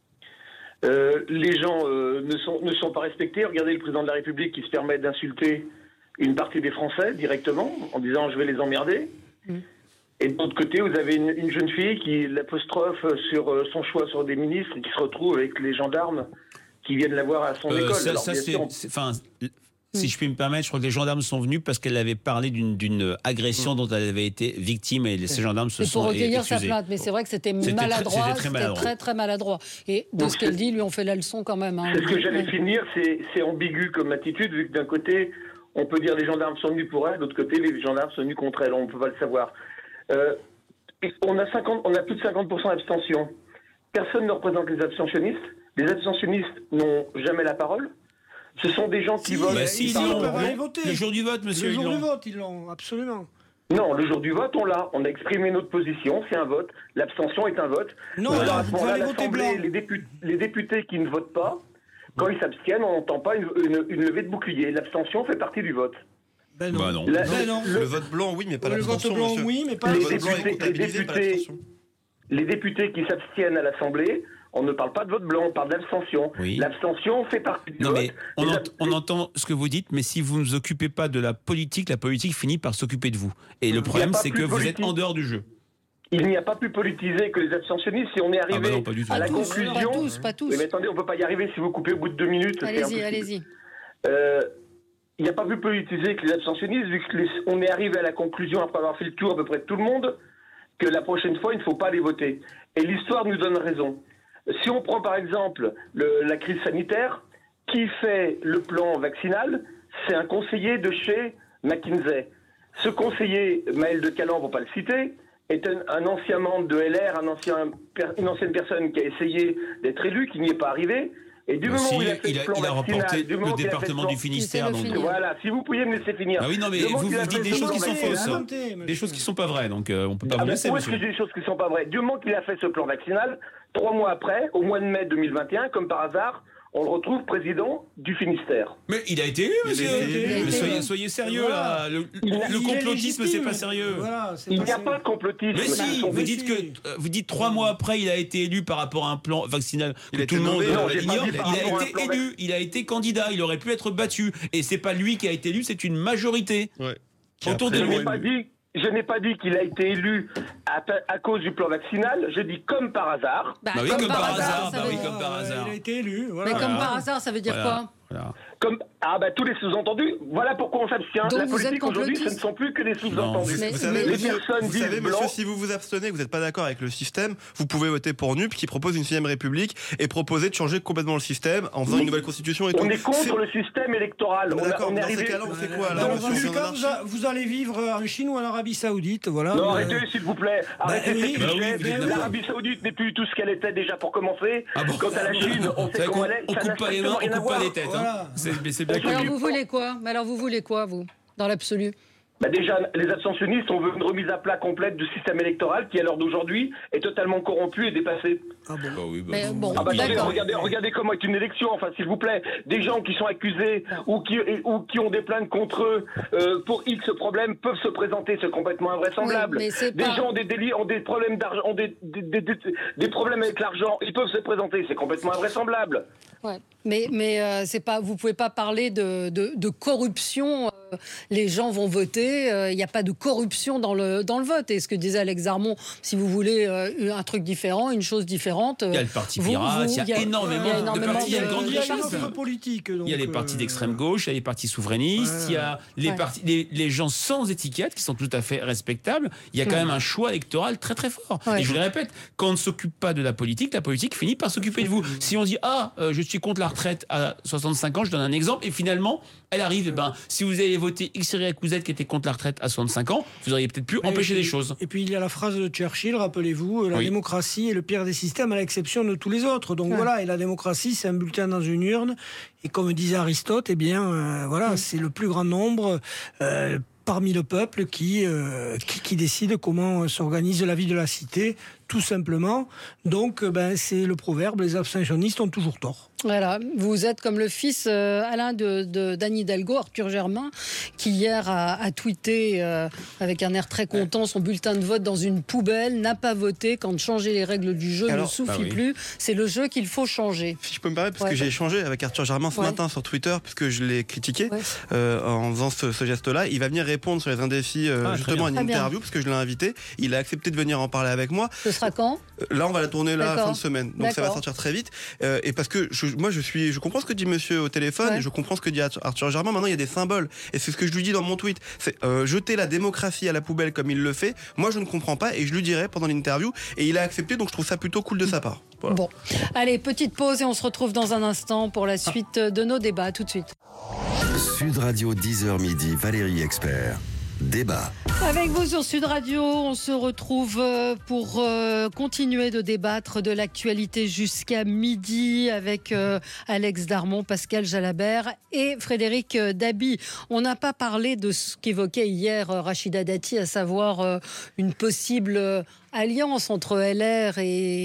Les gens ne sont pas respectés. Regardez le président de la République qui se permet d'insulter une partie des Français directement, en disant « je vais les emmerder ». Et de l'autre côté, vous avez une jeune fille qui l'apostrophe sur son choix sur des ministres qui se retrouve avec les gendarmes qui viennent la voir à son école. Si je puis me permettre, je crois que les gendarmes sont venus parce qu'elle avait parlé d'une agression dont elle avait été victime et ces gendarmes se sont excusés. Pour recueillir sa plainte, mais c'est vrai que c'était maladroit, c'était très maladroit. Et de ce qu'elle dit, lui, on fait la leçon quand même. C'est ce que j'allais finir, c'est ambigu comme attitude, vu que d'un côté, on peut dire les gendarmes sont venus pour elle, de l'autre côté, les gendarmes sont venus contre elle, on ne peut pas le savoir. On a plus de 50% d'abstention. Personne ne représente les abstentionnistes. Les abstentionnistes n'ont jamais la parole. Ce sont des gens qui votent. Ils peuvent aller voter. Le jour du vote, monsieur. Le jour du vote, ils l'ont, absolument. Non, le jour du vote, on l'a. On a exprimé notre position, c'est un vote. L'abstention est un vote. Non, vous allez voter blanc. Les députés qui ne votent pas, quand ils s'abstiennent, on n'entend pas une levée de bouclier. L'abstention fait partie du vote. Non. Le vote blanc, oui, mais pas l'abstention. Le vote blanc, oui, mais pas l'abstention. Les députés qui s'abstiennent à l'Assemblée, on ne parle pas de vote blanc, on parle d'abstention. L'abstention fait partie du vote. Mais on entend ce que vous dites, mais si vous ne vous occupez pas de la politique finit par s'occuper de vous. Et le problème, c'est que vous êtes en dehors du jeu. Il n'y a pas plus politisé que les abstentionnistes. Si on est arrivé à la conclusion... Pas tous. Mais attendez, on ne peut pas y arriver si vous coupez au bout de 2 minutes. Allez-y. Il n'y a pas plus politisé que les abstentionnistes, vu qu'on est arrivé à la conclusion, après avoir fait le tour à peu près de tout le monde, que la prochaine fois, il ne faut pas aller voter. Et l'histoire nous donne raison. Si on prend par exemple la crise sanitaire, qui fait le plan vaccinal, c'est un conseiller de chez McKinsey. Ce conseiller, Maël de Calan, pour ne pas le citer, est un ancien membre de LR, une ancienne personne qui a essayé d'être élue, qui n'y est pas arrivée. Et du moment où il a fait le plan remporté le département du Finistère. Voilà, si vous pouviez me laisser finir. Ah oui, non, mais vous dites des choses qui sont fausses. Des choses qui ne sont pas vraies, donc on ne peut pas vous laisser, monsieur. Où est-ce que j'ai des choses qui ne sont pas vraies ? Du moment qu'il a fait ce plan vaccinal, 3 mois après, au mois de mai 2021, comme par hasard, on le retrouve président du Finistère. Mais il a été élu, monsieur. Soyez sérieux, là. Le complotisme, c'est pas sérieux. Il n'y a pas de complotisme. Mais si, vous dites 3 mois après, il a été élu par rapport à un plan vaccinal que tout le monde ignore. Il a été candidat, il aurait pu être battu. Et c'est pas lui qui a été élu, c'est une majorité. Autour de lui. Je n'ai pas dit qu'il a été élu à cause du plan vaccinal. Je dis comme par hasard. Comme par hasard. Il a été élu. Mais comme par hasard, ça veut dire quoi ? Tous les sous-entendus. Voilà pourquoi on s'abstient. La politique aujourd'hui, ce ne sont plus que des sous-entendus. Vous savez, monsieur, si vous vous abstenez, que vous n'êtes pas d'accord avec le système, vous pouvez voter pour NUP qui propose une 6ème République et proposer de changer complètement le système en faisant une nouvelle constitution et tout. On est contre le système électoral. D'accord, dans ces cas-là, on fait quoi là, monsieur ? Vous allez vivre en Chine ou en Arabie Saoudite, voilà. Non, arrêtez s'il vous plaît. L'Arabie Saoudite n'est plus tout ce qu'elle était déjà pour commencer. Quant à la Chine, on sait comment elle est. On coupe pas les mains, on coupe pas les têtes. Alors vous voulez quoi, vous, dans l'absolu ? Déjà, les abstentionnistes, on veut une remise à plat complète du système électoral qui, à l'heure d'aujourd'hui, est totalement corrompu et dépassé. Regardez comment est une élection, enfin, s'il vous plaît. Des gens qui sont accusés ou qui ont des plaintes contre eux pour X problèmes peuvent se présenter, c'est complètement invraisemblable. Des gens ont des délits, ont des problèmes d'argent, ont des problèmes avec l'argent, ils peuvent se présenter, c'est complètement invraisemblable. Ouais. Mais c'est pas, vous pouvez pas parler de corruption. Les gens vont voter. Il n'y a pas de corruption dans le vote. Et ce que disait Alex Darmon, si vous voulez un truc différent, une chose différente. Il y a le parti pirate, il y a énormément de partis. Il y a une grande richesse politique. Il y a les partis d'extrême gauche, il y a les partis souverainistes, il y a les gens sans étiquette qui sont tout à fait respectables. Il y a quand même un choix électoral très très fort. Et je le répète, quand on ne s'occupe pas de la politique finit par s'occuper de vous. Si on dit je suis contre la retraite à 65 ans, je donne un exemple, et finalement elle arrive, si vous avez voté X, Y ou Z qui était contre la retraite à 65 ans, vous auriez peut-être pu empêcher des choses. Et puis il y a la phrase de Churchill, rappelez-vous, la démocratie est le pire des systèmes à l'exception de tous les autres. Donc voilà, et la démocratie c'est un bulletin dans une urne, et comme disait Aristote, c'est le plus grand nombre parmi le peuple qui décide comment s'organise la vie de la cité, tout simplement. Donc c'est le proverbe, les abstentionnistes ont toujours tort. Voilà, vous êtes comme le fils Alain d'Anne Hidalgo, Arthur Germain, qui hier a tweeté avec un air très content son bulletin de vote dans une poubelle, n'a pas voté quand changer les règles du jeu ne suffit plus. C'est le jeu qu'il faut changer. Si je peux me permettre, parce que j'ai échangé avec Arthur Germain ce matin sur Twitter, puisque je l'ai critiqué en faisant ce geste-là. Il va venir répondre sur les indéfis justement à une interview, parce que je l'ai invité. Il a accepté de venir en parler avec moi. Ce sera quand ? Là, on va la tourner à la fin de semaine. Donc ça va sortir très vite. Et parce que je comprends ce que dit monsieur au téléphone, et je comprends ce que dit Arthur Germain. Maintenant, il y a des symboles. Et c'est ce que je lui dis dans mon tweet. C'est jeter la démocratie à la poubelle comme il le fait. Moi, je ne comprends pas, et je lui dirai pendant l'interview. Et il a accepté, donc je trouve ça plutôt cool de sa part. Voilà. Bon. Allez, petite pause et on se retrouve dans un instant pour la suite de nos débats. Tout de suite. Sud Radio 10h midi, Valérie Expert. Débat. Avec vous sur Sud Radio, on se retrouve pour continuer de débattre de l'actualité jusqu'à midi avec Alex Darmon, Pascal Jalabert et Frédéric Dabi. On n'a pas parlé de ce qu'évoquait hier Rachida Dati, à savoir une possible alliance entre LR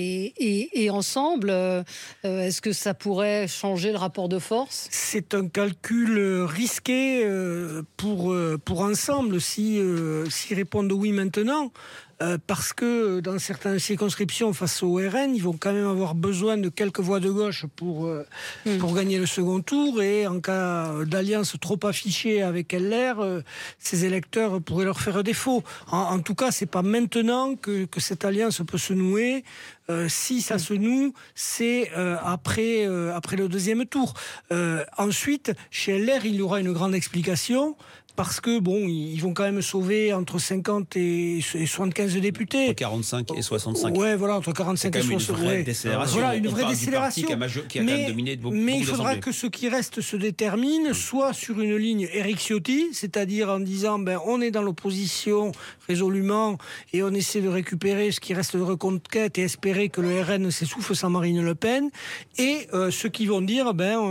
et Ensemble. Est-ce que ça pourrait changer le rapport de force ? C'est un calcul risqué pour Ensemble s'ils répondent oui maintenant. Parce que dans certaines circonscriptions face au RN, ils vont quand même avoir besoin de quelques voix de gauche pour gagner le second tour, et en cas d'alliance trop affichée avec LR, ces électeurs pourraient leur faire défaut. En tout cas, c'est pas maintenant que cette alliance peut se nouer. Si ça se noue, c'est après le deuxième tour. Ensuite, chez LR, il y aura une grande explication. Parce que, ils vont quand même sauver entre 50 et 75 députés. Entre 45 et 65. Ouais, voilà, entre 45 et 65. Une vraie décélération. Voilà, une vraie décélération. Qui a quand même dominé beaucoup d'assemblées. Mais il faudra que ce qui reste se détermine, soit sur une ligne Éric Ciotti, c'est-à-dire en disant, on est dans l'opposition résolument et on essaie de récupérer ce qui reste de reconquête et espérer que le RN s'essouffle sans Marine Le Pen. Et ceux qui vont dire,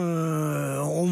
on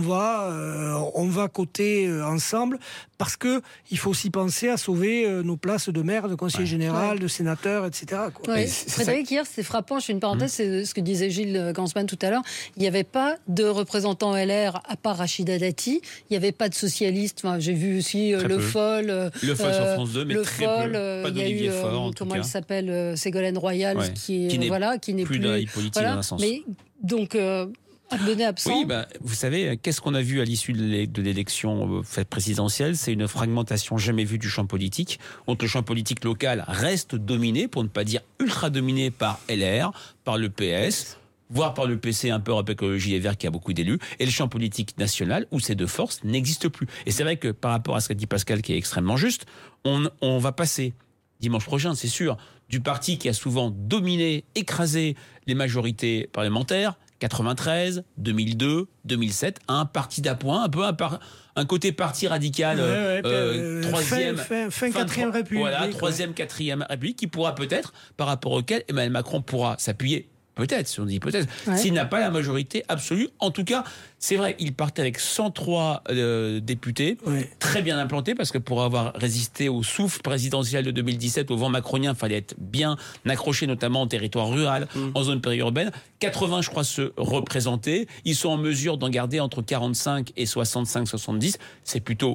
va côté Ensemble. Parce que il faut aussi penser à sauver nos places de maire, de conseiller général, de sénateur, etc. Frédéric, hier, c'est frappant, je fais une parenthèse, c'est ce que disait Gilles Gansman tout à l'heure. Il n'y avait pas de représentants LR à part Rachida Dati. Il n'y avait pas de socialistes. J'ai vu aussi Le Foll. Le Foll sur France 2, mais le très Foll, peu. Pas d'Olivier Faure, en tout cas. Comment elle s'appelle Ségolène Royal, qui n'est plus dans la politique dans un sens. Mais donc... absent. Oui, vous savez, qu'est-ce qu'on a vu à l'issue de l'élection présidentielle ? C'est une fragmentation jamais vue du champ politique. Donc le champ politique local reste dominé, pour ne pas dire ultra dominé, par LR, par le PS, voire par le PC, un peu Europe Écologie Les Verts qui a beaucoup d'élus, et le champ politique national où ces deux forces n'existent plus. Et c'est vrai que par rapport à ce qu'a dit Pascal, qui est extrêmement juste, on va passer dimanche prochain, c'est sûr, du parti qui a souvent dominé, écrasé les majorités parlementaires, 93, 2002, 2007, un parti d'appoint, un peu un côté parti radical, troisième, fin 4e République. Voilà, troisième, 4e République, qui pourra peut-être, par rapport auquel Emmanuel Macron pourra s'appuyer peut-être, s'il n'a pas la majorité absolue. En tout cas, c'est vrai, il partait avec 103 députés, très bien implantés, parce que pour avoir résisté au souffle présidentiel de 2017, au vent macronien, il fallait être bien accroché, notamment en territoire rural, en zone périurbaine. 80, je crois, se représenter. Ils sont en mesure d'en garder entre 45 et 65-70. C'est plutôt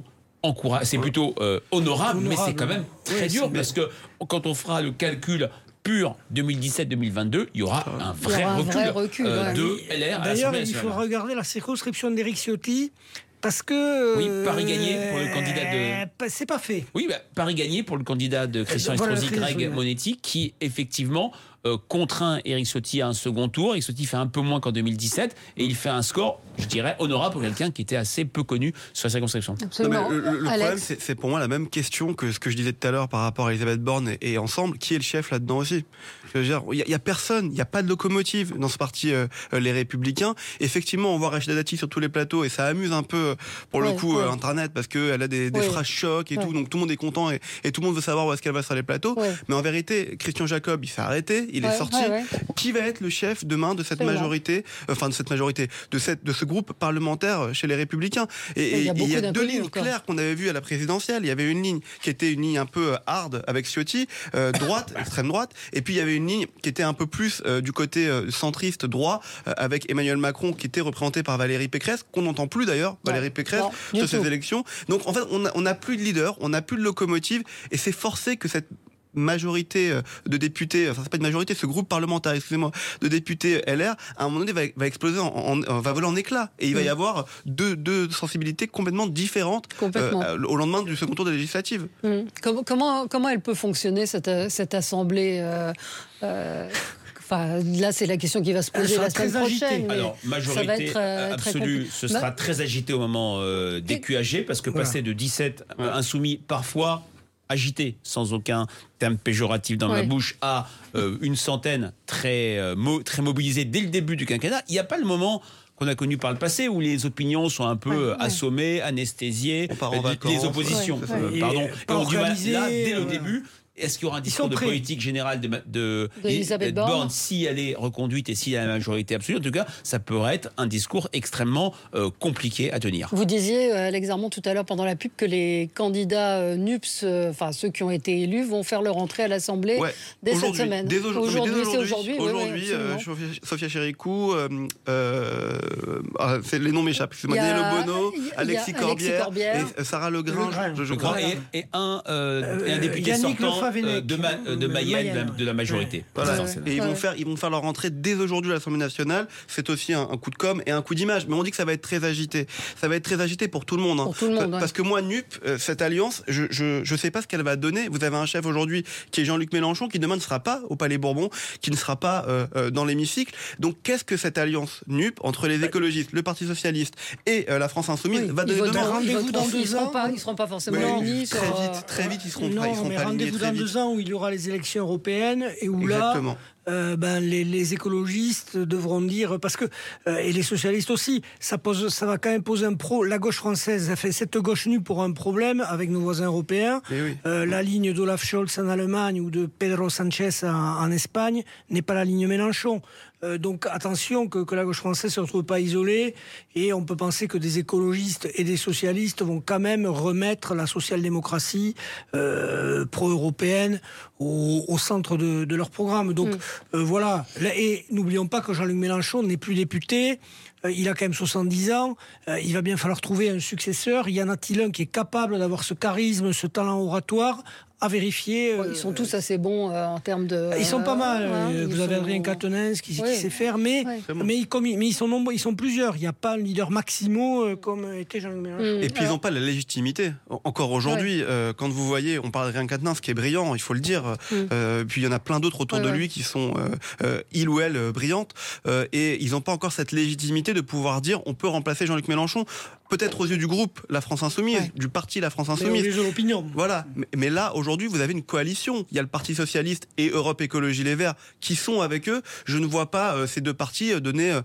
honorable, mais c'est quand même très dur, parce que quand on fera le calcul pur 2017-2022, il y aura un vrai recul de LR. D'ailleurs, il faut regarder la circonscription d'Éric Ciotti. Parce que... Oui, Paris gagné pour le candidat de... C'est pas fait. Oui, Paris gagné pour le candidat de Christian Estrosi, Greg Monetti, qui effectivement contraint Éric Ciotti à un second tour. Éric Ciotti fait un peu moins qu'en 2017 et il fait un score, je dirais, honorable pour quelqu'un qui était assez peu connu sur la circonscription. Absolument. Le problème, c'est pour moi la même question que ce que je disais tout à l'heure par rapport à Elisabeth Borne et Ensemble. Qui est le chef là-dedans aussi ? Je veux dire, il y a personne, il n'y a pas de locomotive dans ce parti Les Républicains. Effectivement, on voit Rachida Dati sur tous les plateaux et ça amuse un peu pour le coup Internet parce qu'elle a des phrases chocs et tout, donc tout le monde est content et tout le monde veut savoir où est-ce qu'elle va sur les plateaux. Mais en vérité, Christian Jacob, il s'est arrêté, il est sorti. Qui va être le chef demain de cette majorité, de ce groupe parlementaire chez Les Républicains? Et il y a deux lignes claires qu'on avait vues à la présidentielle. Il y avait une ligne qui était une ligne un peu hard avec Ciotti, droite, extrême droite, et puis il y avait une ligne qui était un peu plus du côté centriste droit avec Emmanuel Macron qui était représenté par Valérie Pécresse, qu'on n'entend plus d'ailleurs, Valérie Pécresse, sur ces élections. Donc en fait, on n'a plus de leader, on n'a plus de locomotive, et c'est forcé que cette majorité de députés, enfin c'est pas une majorité, ce groupe parlementaire, excusez-moi, de députés LR, à un moment donné va exploser, va voler en éclats, et il va y avoir deux sensibilités complètement différentes au lendemain du second tour des législatives. Comment elle peut fonctionner cette assemblée Enfin, là, c'est la question qui va se poser la semaine prochaine. Alors, majorité absolue, ce sera très agité au moment des QAG, parce que passer de 17 insoumis, parfois agité, sans aucun terme péjoratif dans ma bouche, à une centaine très mobilisée dès le début du quinquennat, il n'y a pas le moment qu'on a connu par le passé où les opinions sont un peu assommées, anesthésiées, les oppositions, ont du mal là dès le début. Est-ce qu'il y aura un discours de politique générale d'Elisabeth Borne si elle est reconduite et si elle a la majorité absolue? En tout cas, ça pourrait être un discours extrêmement compliqué à tenir. Vous disiez, Alex Zarmon, tout à l'heure pendant la pub, que les candidats NUPS, enfin ceux qui ont été élus, vont faire leur entrée à l'Assemblée dès cette semaine. Aujourd'hui, Sophia Chérikou, les noms m'échappent. C'est Daniel Obono, Alexis Corbière et Sarah Legrain, je crois. Et un député sortant de Mayenne, de la majorité. Voilà. Et ils vont faire leur rentrée dès aujourd'hui à l'Assemblée nationale. C'est aussi un coup de com' et un coup d'image. Mais on dit que ça va être très agité. Ça va être très agité pour tout le monde. Pour tout le monde, parce que moi, NUP, cette alliance, je sais pas ce qu'elle va donner. Vous avez un chef aujourd'hui qui est Jean-Luc Mélenchon, qui demain ne sera pas au Palais Bourbon, qui ne sera pas dans l'hémicycle. Donc, qu'est-ce que cette alliance NUP entre les écologistes, le Parti socialiste et la France insoumise va donner demain? Rendez-vous dans 2 ans. Ils ne seront pas forcément unis. Très vite, ils seront pas rendez-vous dans 2 ans où il y aura les élections européennes et où Exactement. Les écologistes devront dire, parce que et les socialistes aussi, ça va quand même poser la gauche française a fait cette gauche nue pour un problème avec nos voisins européens. La ligne d'Olaf Scholz en Allemagne ou de Pedro Sanchez en Espagne n'est pas la ligne Mélenchon. Donc attention que la gauche française ne se retrouve pas isolée, et on peut penser que des écologistes et des socialistes vont quand même remettre la social-démocratie pro-européenne au centre de leur programme. Donc voilà. Et n'oublions pas que Jean-Luc Mélenchon n'est plus député. Il a quand même 70 ans. Il va bien falloir trouver un successeur. Y en a-t-il un qui est capable d'avoir ce charisme, ce talent oratoire? À vérifier. Ils sont tous assez bons en termes de... Ils sont pas mal. Vous avez Adrien Quatennens qui sait faire, mais ils sont nombreux, ils sont plusieurs. Il n'y a pas un leader maximo comme était Jean-Luc Mélenchon. Et puis ils n'ont pas la légitimité. Encore aujourd'hui, quand vous voyez, on parle d'Adrien Quatennens qui est brillant, il faut le dire. Puis il y en a plein d'autres autour de lui qui sont il ou elle brillantes. Et ils n'ont pas encore cette légitimité de pouvoir dire on peut remplacer Jean-Luc Mélenchon. Peut-être aux yeux du groupe La France Insoumise, du parti La France Insoumise. Mais aux yeux de l'opinion. Voilà. Mais là, aujourd'hui, vous avez une coalition. Il y a le Parti Socialiste et Europe Écologie Les Verts qui sont avec eux. Je ne vois pas ces deux partis donner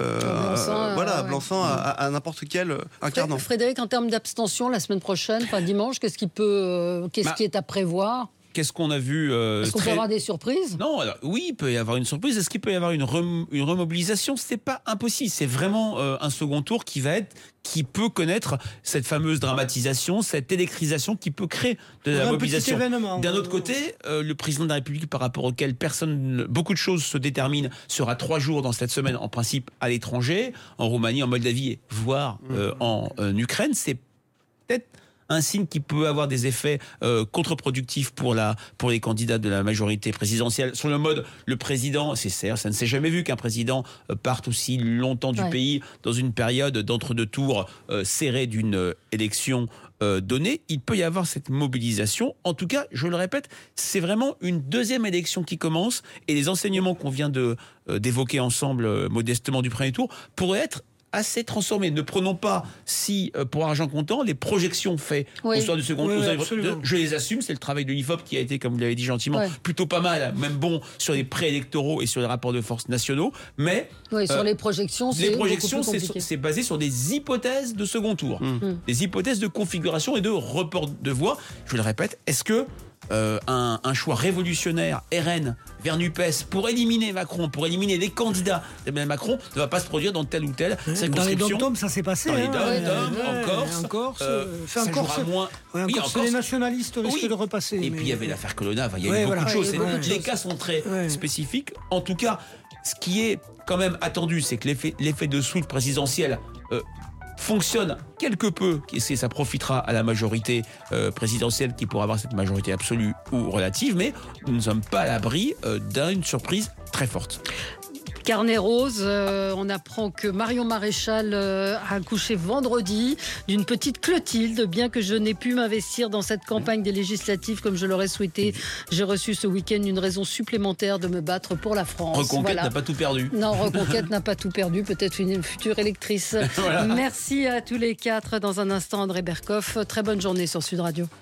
blanc-seing à n'importe quel incarnant. Frédéric, en termes d'abstention, la semaine prochaine, dimanche, qu'est-ce qui est à prévoir? qu'est-ce qu'on a vu Est-ce qu'on peut avoir des surprises? Non, alors, oui, il peut y avoir une surprise. Est-ce qu'il peut y avoir une remobilisation? C'est pas impossible. C'est vraiment un second tour qui peut connaître cette fameuse dramatisation, cette électrisation qui peut créer de la mobilisation. D'un autre côté, le président de la République, par rapport auquel beaucoup de choses se déterminent, sera 3 jours dans cette semaine, en principe, à l'étranger, en Roumanie, en Moldavie, voire en Ukraine. C'est peut-être un signe qui peut avoir des effets contre-productifs pour les candidats de la majorité présidentielle. Sur le mode, le président, ça ne s'est jamais vu qu'un président parte aussi longtemps du pays dans une période d'entre-deux tours serrée d'une élection donnée. Il peut y avoir cette mobilisation. En tout cas, je le répète, c'est vraiment une deuxième élection qui commence et les enseignements qu'on vient d'évoquer ensemble modestement du premier tour pourraient être assez transformé. Ne prenons pas, pour argent comptant, les projections faites au soir du second tour. Je les assume, c'est le travail de l'IFOP qui a été, comme vous l'avez dit gentiment, plutôt pas mal, même bon sur les préélectoraux et sur les rapports de force nationaux, mais sur les projections, c'est basé sur des hypothèses de second tour, des hypothèses de configuration et de report de voix. Je le répète, est-ce que un choix révolutionnaire RN vers NUPES pour éliminer Macron, pour éliminer les candidats d'Emmanuel Macron ne va pas se produire dans telle ou telle circonscription. Dans les dom-toms, ça s'est passé. Dans les dom-toms, en Corse, ça jouera moins. Les nationalistes risquent de repasser. Et puis il y avait l'affaire Colonna, il y a eu beaucoup de choses. Les cas sont très spécifiques. En tout cas, ce qui est quand même attendu, c'est que l'effet de swing présidentiel fonctionne quelque peu, et ça profitera à la majorité présidentielle qui pourra avoir cette majorité absolue ou relative, mais nous ne sommes pas à l'abri d'une surprise très forte. Carnet rose, on apprend que Marion Maréchal a accouché vendredi d'une petite Clotilde. Bien que je n'ai pu m'investir dans cette campagne des législatives comme je l'aurais souhaité, j'ai reçu ce week-end une raison supplémentaire de me battre pour la France. Reconquête n'a pas tout perdu. Non, Reconquête n'a pas tout perdu, peut-être une future électrice. Merci à tous les 4. Dans un instant, André Berkoff. Très bonne journée sur Sud Radio.